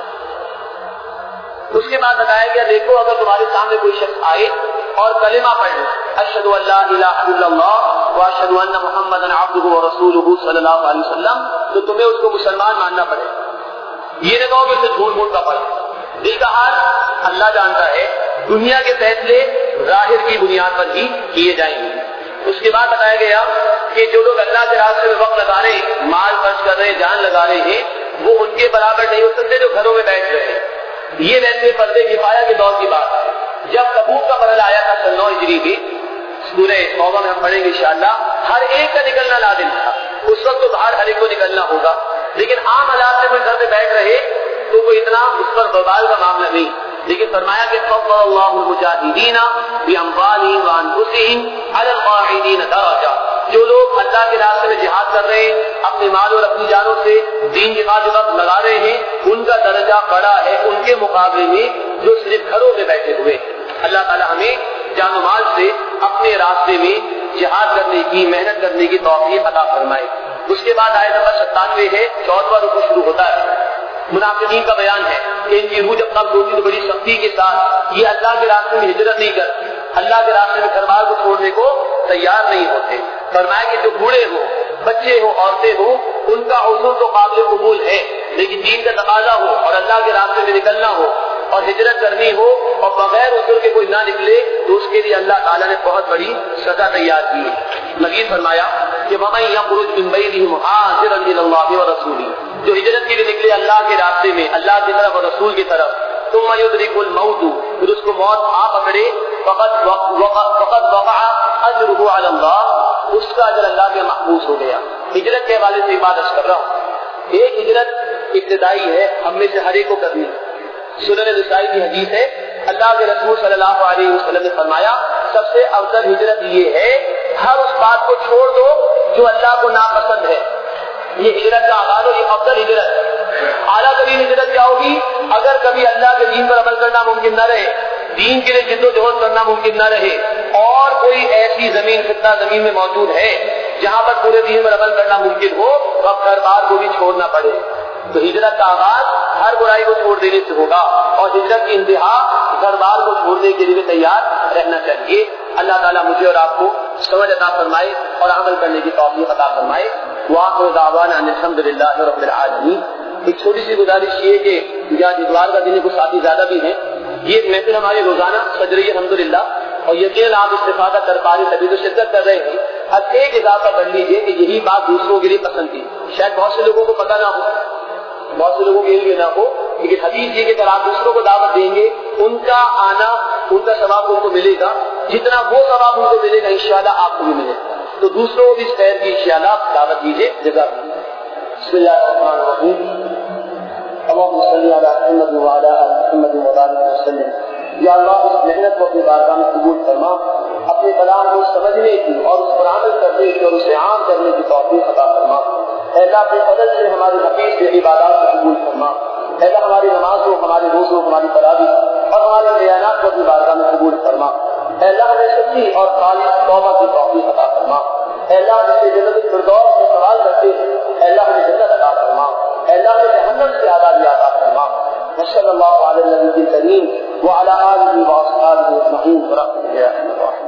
اس کے بعد بتایا گیا دیکھو اگر تمہارے سامنے کوئی شخص آئے اور کلمہ پڑھے اشہد ان لا الہ الا اللہ واشہد ان محمدا عبدہ ورسولہ صلی اللہ علیہ وسلم, تو تمہیں اس کو مسلمان ماننا پڑے. یہ نہ کہو کہ اسے جھوٹ موٹ کا پڑھے. دل کا حال اللہ جانتا ہے. دنیا کے فیصلے ظاہر کی بنیاد پر ہی کیے جائیں گے. اس کے بعد بتایا گیا کہ جو لوگ اللہ کے راستے میں وقت لگا رہے ہیں, مال خرچ کر رہے ہیں, جان لگا رہے ہیں, وہ ان کے برابر نہیں ہو سکتے جو گھروں میں بیٹھ رہے ہیں. یہ ویسے فرض کفایہ کے دور کی بات ہے. جب تبوک کا مرحلہ آیا تھا 9 ہجری کی, سورہ توبہ میں ہم پڑھیں گے انشاءاللہ, ہر ایک کا نکلنا لازم تھا. اس وقت تو باہر ہر ایک کو نکلنا ہوگا, لیکن عام حالات میں گھر میں بیٹھ رہے تو کوئی اتنا اس پر بوال کا معاملہ نہیں. لیکن فرمایا کہ فضل اللہ المجاہدین باموالہم وانفسہم علی القاعدین درجہ, جو لوگ اللہ کے راستے میں جہاد کر رہے ہیں, اپنے مال اور اپنی جانوں سے دین کی خدمت لگا رہے ہیں, ان کا درجہ بڑا ہے ان کے مقابلے میں جو صرف گھروں میں بیٹھے ہوئے. اللہ تعالی ہمیں جان و مال سے اپنے راستے میں جہاد کرنے کی, محنت کرنے کی توفیق عطا فرمائے. اس کے بعد آیت نمبر 97 ہے, 14واں رکوع شروع ہوتا ہے. منافقین کا بیان ہے کہ ان کی روح جب قبض ہوتی تو بڑی سختی کے ساتھ یہ اللہ کے راستے میں ہجرت نہیں کرتے، اللہ کے راستے میں گھر بار کو چھوڑنے کو تیار نہیں ہوتے۔ فرمایا کہ جو بوڑھے ہو، بچے ہو، عورتیں ہو، ان کا عذر تو قابل قبول ہے، لیکن دین کا تقاضا ہو اور اللہ کے راستے میں نکلنا ہو اور ہجرت کرنی ہو اور بغیر عذر کے کوئی نہ نکلے تو اس کے لیے اللہ تعالیٰ نے بہت بڑی سزا تیار کی ہے۔ مزید فرمایا کہ وَمَن يَخْرُجْ مِن بَيْتِهِ مُهَاجِرًا إِلَى اللَّهِ وَرَسُولِهِ، جو ہجرت کے لیے نکلے اللہ کے راستے میں، اللہ کی طرف اور رسول کی طرف، ثم يدرك الموت، پھر اس کو موت آ پکڑے، فقد وقع اجره على الله، اس کا اجر اللہ کے محفوظ ہو گیا۔ ہجرت کے حوالے سے عبادت کر رہا ہوں۔ ایک ہجرت ابتدائی ہے، ہم میں سے ہر ایک کو کرنی ہے۔ سنن نسائی کی حدیث ہے، اللہ کے رسول صلی اللہ علیہ وسلم نے فرمایا سب سے افضل ہجرت یہ ہے ہر اس بات کو چھوڑ دو جو اللہ کو ناپسند ہے۔ یہ ہجرت کا آغاز ہو، یہ افضل ہجرت۔ اعلیٰ ترین ہجرت کیا ہوگی؟ اگر کبھی اللہ کے دین پر عمل کرنا ممکن نہ رہے، دین کے لیے جد و جہد کرنا ممکن نہ رہے، اور کوئی ایسی زمین خطہ زمین میں موجود ہے جہاں پر پورے دین پر عمل کرنا ممکن ہو تو اب گھر بار کو بھی چھوڑنا پڑے۔ تو ہجرت کا آغاز ہر برائی کو چھوڑ دینے سے ہوگا، اور ہجرت کی انتہا گھر بار کو چھوڑنے کے لیے تیار رہنا چاہیے۔ اللہ تعالیٰ مجھے اور آپ کو سمجھ عطا فرمائے اور عمل کرنے کی توفیق عطا فرمائے۔ وآخر دعوانا ان الحمد للہ رب العالمین۔ ایک چھوٹی سی گزارش یہ کہ آج اتوار کا دن ہے، کچھ ساتھی زیادہ بھی ہیں، یہ محفل ہماری روزانہ سج رہی ہے الحمدللہ، اور یقیناً آپ استفادہ کر پا رہے، تبھی تو شرکت کر رہے ہیں۔ اب ایک اضافہ کر لیجیے کہ یہی بات دوسروں کے لیے پسند تھی، شاید بہت سے لوگوں کو پتہ نہ ہو، بہت سے لوگوں کے لیے نہ ہو، لیکن حدیث یہ کہ اگر آپ دوسروں کو دعوت دیں گے ان کا آنا، ان کا ثواب ان کو ملے گا، جتنا وہ ثواب ان کو ملے گا انشاءاللہ آپ کو بھی ملے گا۔ تو دوسروں کو بھی اس خیر کی انشاءاللہ دعوت دیجیے۔ جزاک اللہ۔ بسم اللہ الرحمن الرحیم۔ اللہم صلی علی محمد وعلی آل محمد وبارک وسلم۔ یا اللہ اس محنت کو اپنی بارگاہ میں قبول فرما، اپنے کلام کو سمجھنے کی اور اس پر عمل کرنے کی اور اسے عام کرنے کی توفیق عطا فرما۔ اے اللہ اپنے فضل سے ہماری حفیظ سے عبادات کو قبول فرما۔ اے اللہ ہماری نمازوں، ہماری روزوں، ہماری تراویح اور ہمارے بیانات کو اپنی بارگاہ میں قبول فرما۔ اے اللہ ہمیں سچی اور خالص توبہ کی توفیق عطا فرما۔ اے اللہ جس سے جنت الفردوس سے سوال کرتے ہیں، اے اللہ ہمیں جنت عطا فرما۔ اے اللہ ہمیں جہنم سے آزادی عطا فرما۔ وصلی اللہ علی النبی الکریم وعلی آلہ واصحابہ اجمعین برحمتک یا ارحم الراحمین۔